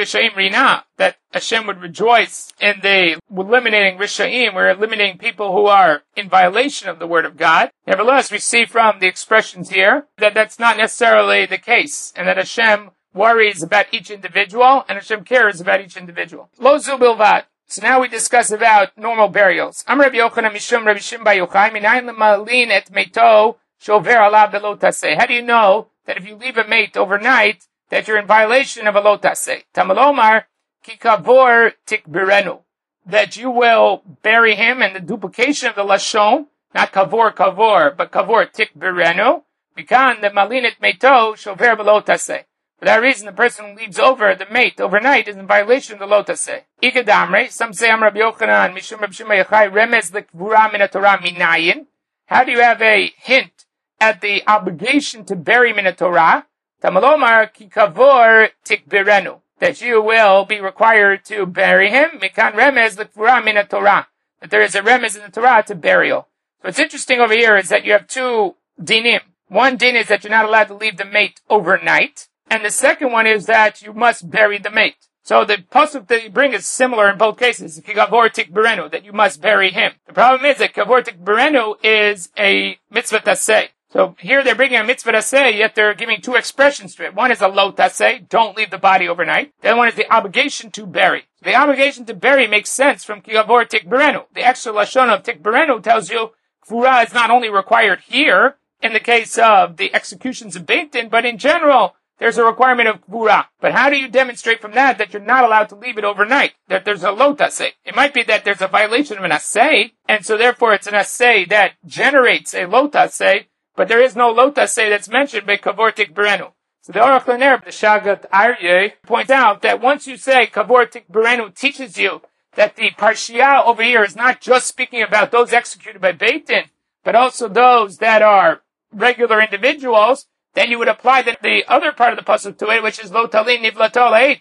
that Hashem would rejoice in the eliminating Risha'im, we're eliminating people who are in violation of the word of God. Nevertheless, we see from the expressions here that that's not necessarily the case, and that Hashem worries about each individual, and Hashem cares about each individual. Lo zu bilvad. So now we discuss about normal burials. Am Rabbi Yochanan mishum Rabbi Shimon bar Yochai minayin lemalin et meito shover alav velo taseh. How do you know that if you leave a mate overnight, that you're in violation of a lo taseh? Tamalomar ki kavor tikbirenu. That you will bury him, and the duplication of the lashon, not kavor, but kavor tikbirenu. Bikan the malinit meito shover velo taseh. For that reason, the person who leaves over the mate overnight is in violation of the lo taseh. Ikadamre, some say Am Rabbi Yochanan mishum Rabbi Shimon bar Yochai remez lekvura min haTorah minayin. How do you have a hint at the obligation to bury min haTorah? Tamalomar ki kavor tikbirenu. That you will be required to bury him. Mikan remez lekvura min haTorah. That there is a remez in the Torah to burial. So what's interesting over here is that you have two dinim. One din is that you're not allowed to leave the mate overnight. And the second one is that you must bury the mate. So the pasuk that you bring is similar in both cases. Kavor tikbirenu, that you must bury him. The problem is that kavor tikbirenu is a mitzvah taseh. So here they're bringing a mitzvah taseh, yet they're giving two expressions to it. One is a lo taseh, don't leave the body overnight. The other one is the obligation to bury. The obligation to bury makes sense from kavor tikbirenu. The extra lashon of tikbirenu tells you kfura is not only required here in the case of the executions of Beit Din, but in general there's a requirement of kfura. But how do you demonstrate from that you're not allowed to leave it overnight? That there's a lo taseh. It might be that there's a violation of an aseh, and so therefore it's an aseh that generates a lo taseh, but there is no lo taseh that's mentioned by kavor tikbirenu. So the Aruch LaNer, the Shagat Aryeh, points out that once you say kavor tikbirenu teaches you that the parshiah over here is not just speaking about those executed by Beit Din, but also those that are regular individuals, then you would apply the other part of the pasuk to it, which is lo talin nivlato la'etz,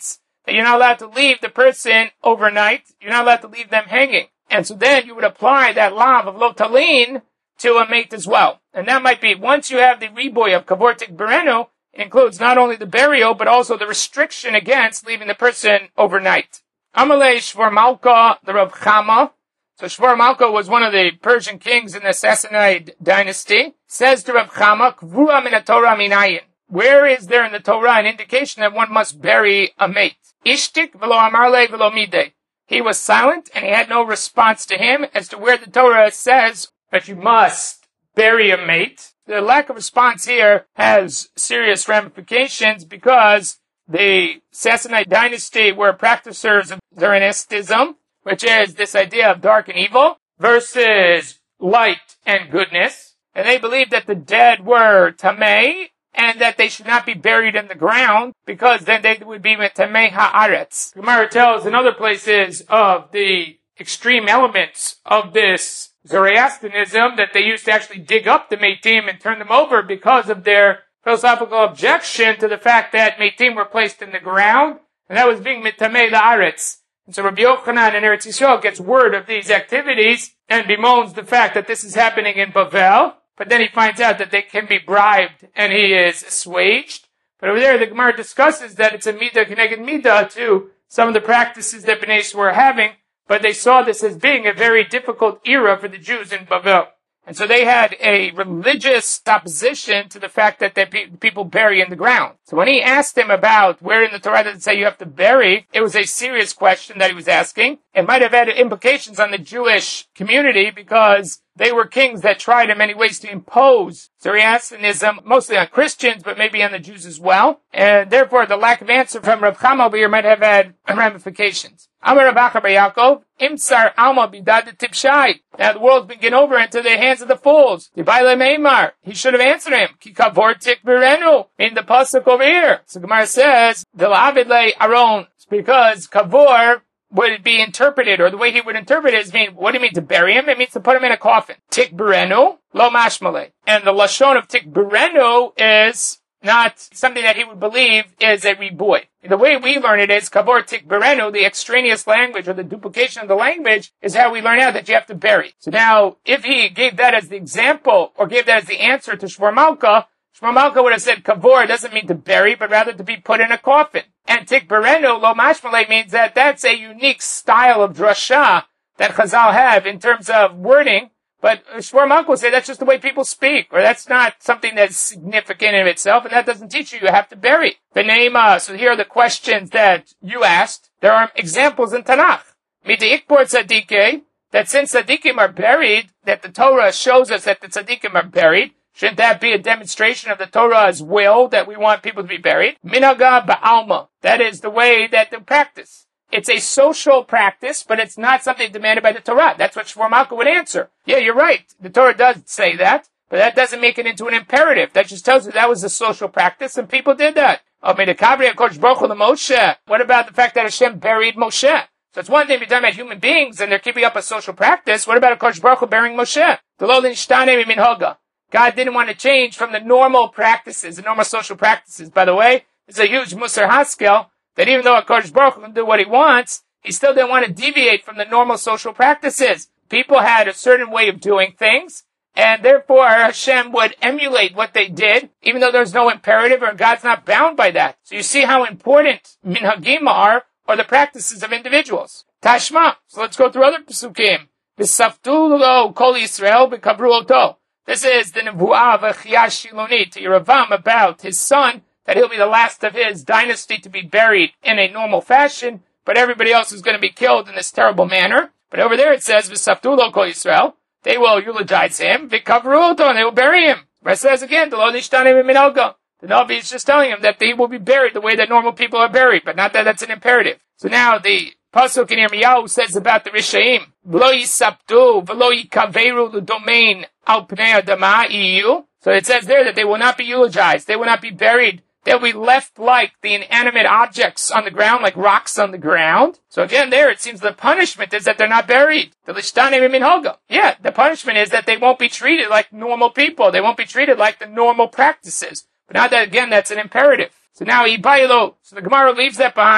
that you're not allowed to leave the person overnight. You're not allowed to leave them hanging. And so then you would apply that law of lo talin to a mate as well. And that might be, once you have the riboy of kavor tik berenu, it includes not only the burial, but also the restriction against leaving the person overnight. Amalei Shvar Malka, the Rav Chama. So Shvar Malka was one of the Persian kings in the Sassanid dynasty. Says to Rav Chama, Kvura min Torah minayin. Where is there in the Torah an indication that one must bury a mate? Ishtik velo amarle velo mideh. He was silent and he had no response to him as to where the Torah says that you must bury a mate. The lack of response here has serious ramifications because the Sassanid dynasty were practicers of Zoroastrianism, which is this idea of dark and evil versus light and goodness. And they believed that the dead were tamei and that they should not be buried in the ground because then they would be tamei haaretz. Gemara tells in other places of the extreme elements of this Zoroastrianism that they used to actually dig up the Meitim and turn them over because of their philosophical objection to the fact that Meitim were placed in the ground, and that was being mitamei la'aretz. And so Rabbi Yochanan in Eretz Yisrael gets word of these activities and bemoans the fact that this is happening in Bavel, but then he finds out that they can be bribed and he is assuaged. But over there the Gemara discusses that it's a midah keneged midah to some of the practices that Bnei Yisrael were having, but they saw this as being a very difficult era for the Jews in Bavel. And so they had a religious opposition to the fact that people bury in the ground. So when he asked him about where in the Torah does it say you have to bury, it was a serious question that he was asking. It might have had implications on the Jewish community because they were kings that tried in many ways to impose Zoroastrianism, mostly on Christians, but maybe on the Jews as well. And therefore, the lack of answer from Rav Chama over here might have had ramifications. Amar Rav Acha bar Yaakov, Imsar Alma bidad tipshai. Now the world's been given over into the hands of the fools. Dibayle Meimar. He should have answered him. Ki kavor tik berenu. In the pasuk over here. So Gemara says, Delavid le Aron. It's because kavor would be interpreted, or the way he would interpret it is mean, what do you mean to bury him? It means to put him in a coffin. Tik berenu, lo mashmale. And the lashon of tik berenu is not something that he would believe is a riboy. The way we learn it is kavor tik berenu, the extraneous language or the duplication of the language is how we learn out that you have to bury. So now, if he gave that as the example or gave that as the answer to Shvar Malka would have said kavor doesn't mean to bury, but rather to be put in a coffin. And tik berenu, lo mashmale, means that that's a unique style of drasha that Chazal have in terms of wording. But Shvar Malka would say that's just the way people speak, or that's not something that's significant in itself, and that doesn't teach you have to bury. So here are the questions that you asked. There are examples in Tanakh. Mideikpor tzadike, that since tzadikim are buried, that the Torah shows us that the tzadikim are buried. Shouldn't that be a demonstration of the Torah's will that we want people to be buried? Minaga ba'alma, that is the way that they practice. It's a social practice, but it's not something demanded by the Torah. That's what Shvar Malka would answer. Yeah, you're right. The Torah does say that, but that doesn't make it into an imperative. That just tells you that was a social practice, and people did that. What about the fact that Hashem buried Moshe? So it's one thing to be done about human beings, and they're keeping up a social practice. What about HaKadosh Baruch Hu burying Moshe? God didn't want to change from the normal practices, the normal social practices. By the way, it's a huge Musar Haskel, that even though HaKadosh Baruch Hu can do what he wants, he still didn't want to deviate from the normal social practices. People had a certain way of doing things, and therefore Hashem would emulate what they did, even though there's no imperative or God's not bound by that. So you see how important minhagim are, or the practices of individuals. Tashma. So let's go through other psukim. V'saftu lo kol Yisrael v'kavru oto. This is the nevuah of Achiyah Shiloni to Yeravam about his son, that he'll be the last of his dynasty to be buried in a normal fashion, but everybody else is going to be killed in this terrible manner. But over there it says, V'saftu lo kol Yisrael, they will eulogize him, v'kavru oto, and they will bury him. It says again, the Navi is just telling him that they will be buried the way that normal people are buried, but not that that's an imperative. So now the Pasuk in Yirmiyahu says about the Rishaim, V'lo yisaptu, v'lo yikaveru l'domain al pnei adama iyu. So it says there that they will not be eulogized, they will not be buried, they'll be left like the inanimate objects on the ground, like rocks on the ground. So again there it seems the punishment is that they're not buried. The lishtane minhoga. Yeah, the punishment is that they won't be treated like normal people, they won't be treated like the normal practices. But now that again, that's an imperative. So now Ibaylo, so the Gemara leaves that behind,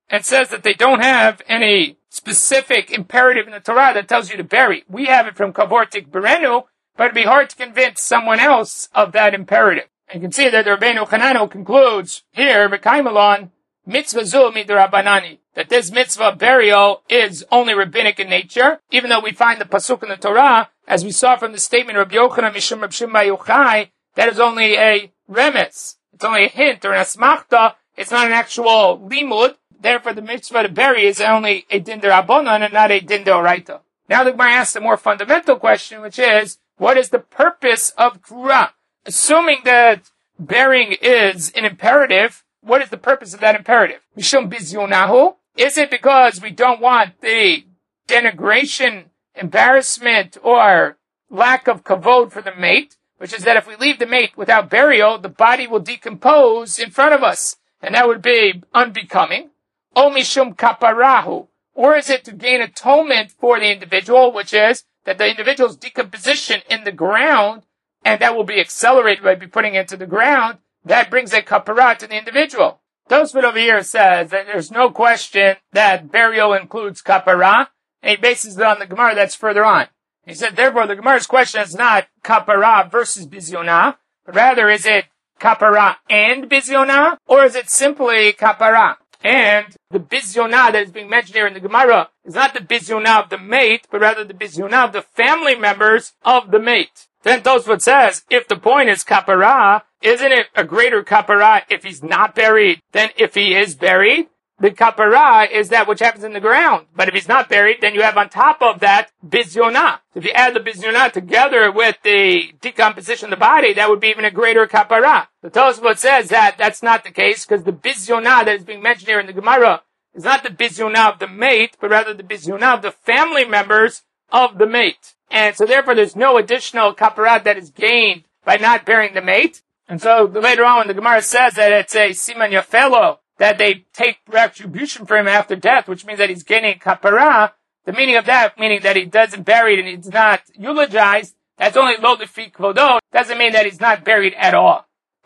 and says that they don't have any specific imperative in the Torah that tells you to bury. We have it from Kavortik Berenu, but it'd be hard to convince someone else of that imperative. And you can see that the Rabbeinu Chananel concludes here, Mekaimelon, mitzvah zu midrabanani, that this mitzvah burial is only rabbinic in nature, even though we find the pasuk in the Torah, as we saw from the statement of Rabbi Yochanan Mishum Reb Shimon Bar Yochai, that is only a remes. It's only a hint or an asmachta. It's not an actual limud. Therefore, the mitzvah to bury is only a din d'Rabbanan and not a din d'Oraita. Now the Gemara asks a more fundamental question, which is, what is the purpose of Krura? Assuming that burying is an imperative, what is the purpose of that imperative? Mishum bizyonahu? Is it because we don't want the denigration, embarrassment, or lack of kavod for the mate, which is that if we leave the mate without burial, the body will decompose in front of us, and that would be unbecoming? O mishum kaparahu? Or is it to gain atonement for the individual, which is that the individual's decomposition in the ground, and that will be accelerated by putting it into the ground, that brings a kapara to the individual. Tosfot over here says that there's no question that burial includes kapara, and he bases it on the Gemara that's further on. He said, therefore, the Gemara's question is not kapara versus bizyonah, but rather is it kapara and bizyonah, or is it simply kapara? And the bizyonah that is being mentioned here in the Gemara is not the bizyonah of the mate, but rather the bizyonah of the family members of the mate. Then Tosfot says, if the point is kapara, isn't it a greater kapara if he's not buried than if he is buried? The kapara is that which happens in the ground. But if he's not buried, then you have on top of that bizyonah. If you add the bizyonah together with the decomposition of the body, that would be even a greater kapara. The Tosfot says that that's not the case, because the bizyonah that is being mentioned here in the Gemara is not the bizyonah of the mate, but rather the bizyonah of the family members of the mate. And so therefore there's no additional kapara that is gained by not burying the mate. And so later on when the Gemara says that it's a siman yafelo, that they take retribution for him after death, which means that he's gaining kapara, the meaning of that, meaning that he doesn't buried and he's not eulogized, that's only lo lefi kvodo, doesn't mean that he's not buried at all.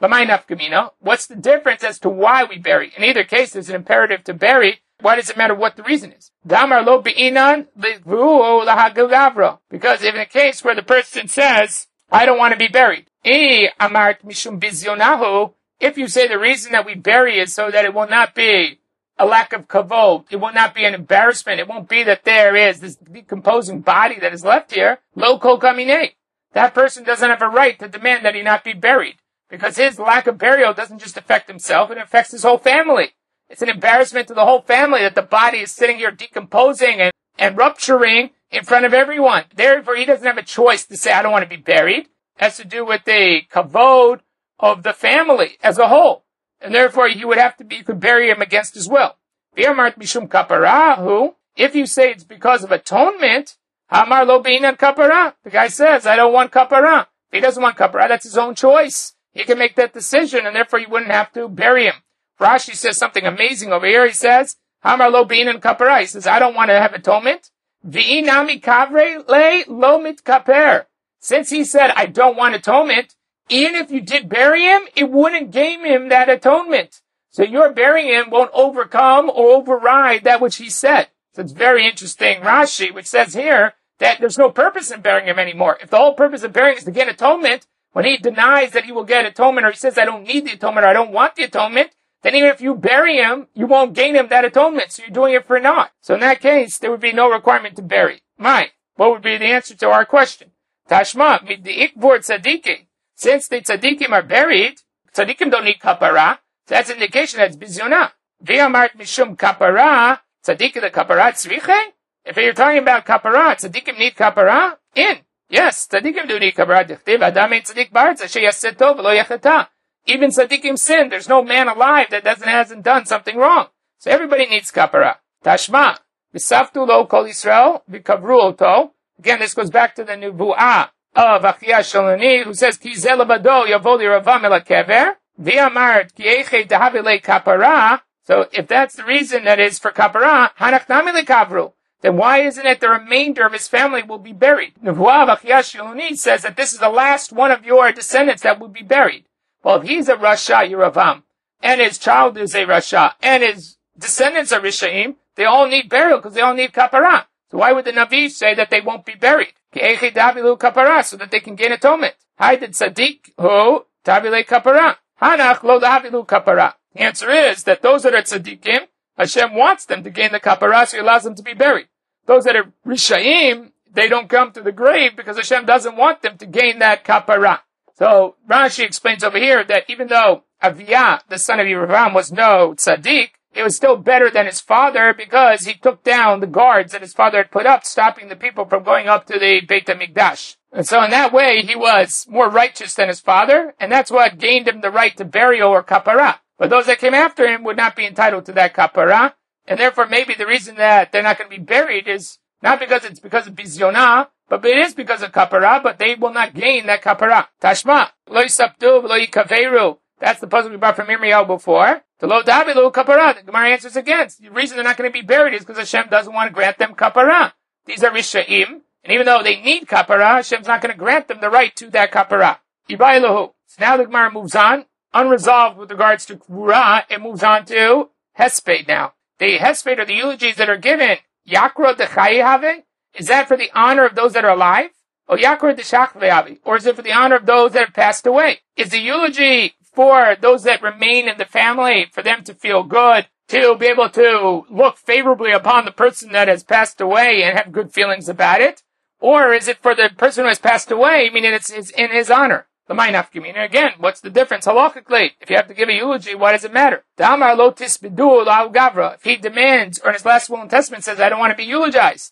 What's the difference as to why we bury? In either case, there's an imperative to bury. Why does it matter what the reason is? Damar lo be'inan livru lahagavra. Because in a case where the person says, I don't want to be buried. Amart mishum bizyonahu. If you say the reason that we bury is so that it will not be a lack of kavod, it will not be an embarrassment, it won't be that there is this decomposing body that is left here, lo kol kamine. That person doesn't have a right to demand that he not be buried. Because his lack of burial doesn't just affect himself, it affects his whole family. It's an embarrassment to the whole family that the body is sitting here decomposing and rupturing in front of everyone. Therefore, he doesn't have a choice to say, I don't want to be buried. It has to do with the kavod of the family as a whole. And therefore, you could bury him against his will. If you say it's because of atonement, Hamar lo beinan kapara. The guy says, I don't want kapara. If he doesn't want kapara, that's his own choice. He can make that decision, and therefore you wouldn't have to bury him. Rashi says something amazing over here. He says, Hamar lo beinan kapara. He says, I don't want to have atonement. V'inami kavre le lo mitkaper. Since he said, I don't want atonement, even if you did bury him, it wouldn't gain him that atonement. So your burying him won't overcome or override that which he said. So it's very interesting, Rashi, which says here that there's no purpose in burying him anymore. If the whole purpose of burying is to get atonement, when he denies that he will get atonement, or he says, I don't need the atonement, or I don't want the atonement, then even if you bury him, you won't gain him that atonement. So you're doing it for naught. So in that case, there would be no requirement to bury. What would be the answer to our question? Tashma, the ikvor tzaddikim. Since the tzaddikim are buried, tzaddikim don't need kapara, so that's an indication that it's bizyonah. V'amart mishum kapara, tzaddikim the kapara tzriche? If you're talking about kapara, tzaddikim need kapara? Yes, tzaddikim do need kapara. Dichtiv, adam ein tzaddik ba'aretz, asher yaseh tov v'lo yachata. Even tzaddikim sin. There's no man alive that hasn't done something wrong. So everybody needs kapara. Tashma, v'saftu lo kol Yisrael, v'kavru oto. Again, this goes back to the nevuah of Achia Shaloni, who says, Ki ze lebado yavo liravam el hakever, v'amart ki eichei dahavi le kapara. So if that's the reason that is for kapara, hanach nami le kavru, then why isn't it the remainder of his family will be buried? Nevuah of Achia Shaloni says that this is the last one of your descendants that will be buried. Well, if he's a Rasha Yeravam, and his child is a Rasha, and his descendants of Rishaim, they all need burial because they all need kapara. So why would the Navi say that they won't be buried? So that they can gain atonement. Hi did Tzaddik who tabile kapara. Hanach lo davilu kapara. The answer is that those that are tzaddikim, Hashem wants them to gain the kapara, so He allows them to be buried. Those that are Rishaim, they don't come to the grave because Hashem doesn't want them to gain that kapara. So Rashi explains over here that even though Aviyah, the son of Yerovam, was no tzaddik, it was still better than his father because he took down the guards that his father had put up, stopping the people from going up to the Beit HaMikdash. And so in that way, he was more righteous than his father, and that's what gained him the right to burial or kapara. But those that came after him would not be entitled to that kapara, and therefore maybe the reason that they're not going to be buried is not because it's because of bizyonah, but it is because of kapara, but they will not gain that kapara. Tashma, lo yisaptu v'lo yikaveru. That's the puzzle we brought from Yirmiyahu before. The lo davilu kapara. The Gemara answers against. The reason they're not going to be buried is because Hashem doesn't want to grant them kapara. These are Rishaim, and even though they need kapara, Hashem's not going to grant them the right to that kapara. Ibailahu. So now the Gemara moves on. Unresolved with regards to Kvura, it moves on to Hesped now. The Hesped are the eulogies that are given. Yakra de Chayihave? Is that for the honor of those that are alive? Or Yakra de Shachveyavi? Or is it for the honor of those that have passed away? Is the eulogy for those that remain in the family, for them to feel good, to be able to look favorably upon the person that has passed away and have good feelings about it? Or is it for the person who has passed away, meaning it's in his honor? The Mainafkimin. Again, what's the difference halachically? If you have to give a eulogy, why does it matter? If he demands, or in his last will and testament says, I don't want to be eulogized.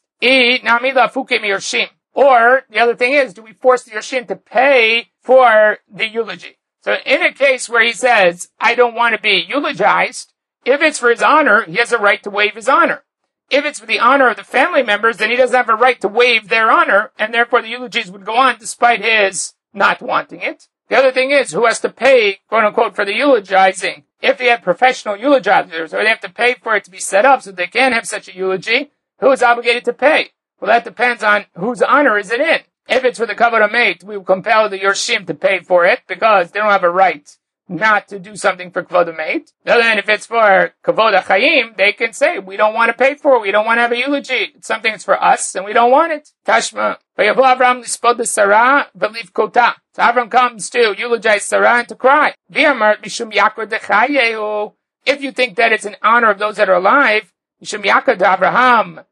Or, the other thing is, do we force the Yorshin to pay for the eulogy? So in a case where he says, I don't want to be eulogized, if it's for his honor, he has a right to waive his honor. If it's for the honor of the family members, then he doesn't have a right to waive their honor, and therefore the eulogies would go on despite his not wanting it. The other thing is, who has to pay, quote unquote, for the eulogizing? If they have professional eulogizers, or they have to pay for it to be set up so they can have such a eulogy, who is obligated to pay? Well, that depends on whose honor is it in. If it's for the kavod hamet, we will compel the Yorshim to pay for it because they don't have a right not to do something for kavod hamet. Then if it's for kavod hachayim, they can say, we don't want to pay for it, we don't want to have a eulogy. It's something that's for us and we don't want it. Tashma. So Avram comes to eulogize Sarah and to cry. If you think that it's an honor of those that are alive, Avraham,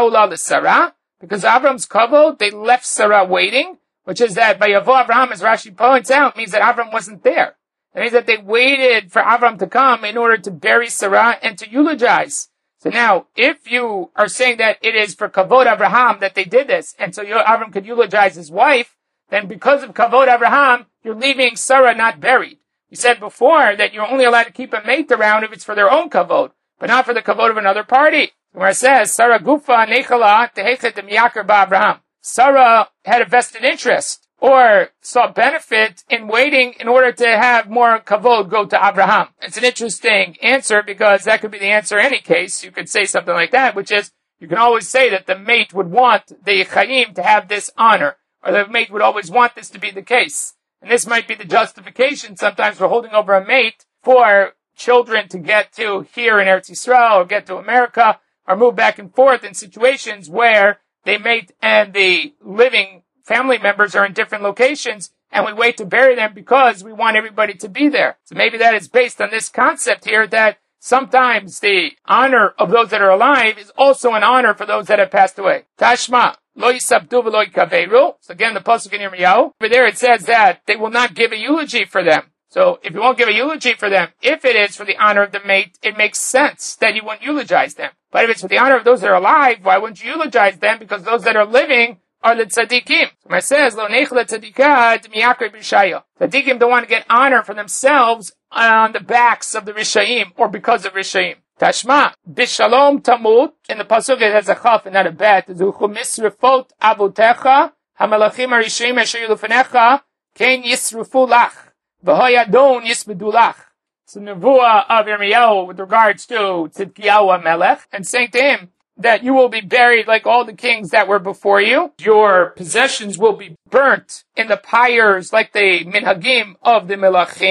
Sarah, because Avram's kavod, they left Sarah waiting, which is that by Yavo Avraham, as Rashi points out, means that Avram wasn't there. That means that they waited for Avram to come in order to bury Sarah and to eulogize. So now, if you are saying that it is for kavod Avraham that they did this, and so Avram could eulogize his wife, then because of kavod Avraham, you're leaving Sarah not buried. We said before that you're only allowed to keep a mate around if it's for their own kavod, but not for the kavod of another party. Where it says, Sarah gufa nechala tehechet miyakar ba'Avraham. Sarah had a vested interest, or saw benefit in waiting in order to have more kavod go to Abraham. It's an interesting answer because that could be the answer in any case. You could say something like that, which is, you can always say that the mate would want the Chaim to have this honor, or the mate would always want this to be the case. And this might be the justification sometimes for holding over a mate for children to get to here in Eretz Yisrael, or get to America, or move back and forth in situations where they mate and the living family members are in different locations, and we wait to bury them because we want everybody to be there. So maybe that is based on this concept here that sometimes the honor of those that are alive is also an honor for those that have passed away. Tashma, lo yisabdu v'lo yikaveru. So again, the pasuk in Yirmiyahu. Over there it says that they will not give a eulogy for them. So if you won't give a eulogy for them, if it is for the honor of the mate, it makes sense that you won't eulogize them. But if it's for the honor of those that are alive, why wouldn't you eulogize them? Because those that are living are the tzaddikim. So it says, lo nechla tzaddikah d'miyakre b'rishaya. Tzaddikim don't want to get honor for themselves on the backs of the rishaim, or because of rishaim. Tashma, bishalom tamut, in the pasuk it has a chaf and not a bet, zuchu misrifot avutecha, hamalachim harishim asher yulufanecha, ken yisrufu lach, v'hoyadon yisbedu lach. It's the nevuah of Yirmiyahu with regards to Tzidkiyahu HaMelech, and saying to him that you will be buried like all the kings that were before you. Your possessions will be burnt in the pyres like the minhagim of the melachim.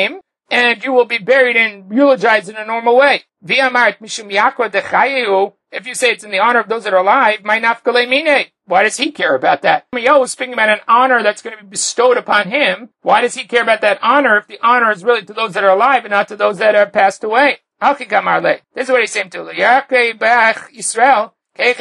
and you will be buried and eulogized in a normal way. If you say it's in the honor of those that are alive, why does he care about that? Yirmiyahu is speaking about an honor that's going to be bestowed upon him. Why does he care about that honor if the honor is really to those that are alive and not to those that have passed away? This is what he's saying to Israel.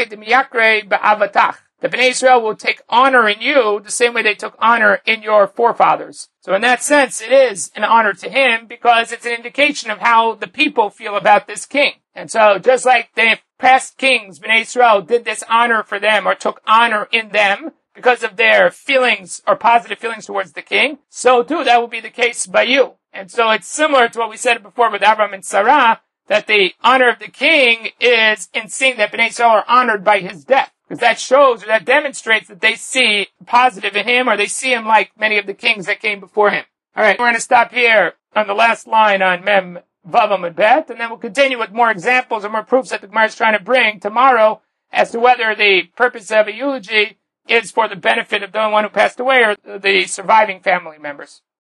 The Bnei Israel will take honor in you the same way they took honor in your forefathers. So in that sense, it is an honor to him because it's an indication of how the people feel about this king. And so just like the past kings, Bnei Israel, did this honor for them or took honor in them because of their feelings or positive feelings towards the king, so too that will be the case by you. And so it's similar to what we said before with Avram and Sarah, that the honor of the king is in seeing that Bnei Israel are honored by his death. Because that shows or that demonstrates that they see positive in him or they see him like many of the kings that came before him. Alright, we're going to stop here on the last line on Mem Vav Amud Bet, and then we'll continue with more examples and more proofs that the Gemara is trying to bring tomorrow as to whether the purpose of a eulogy is for the benefit of the one who passed away or the surviving family members.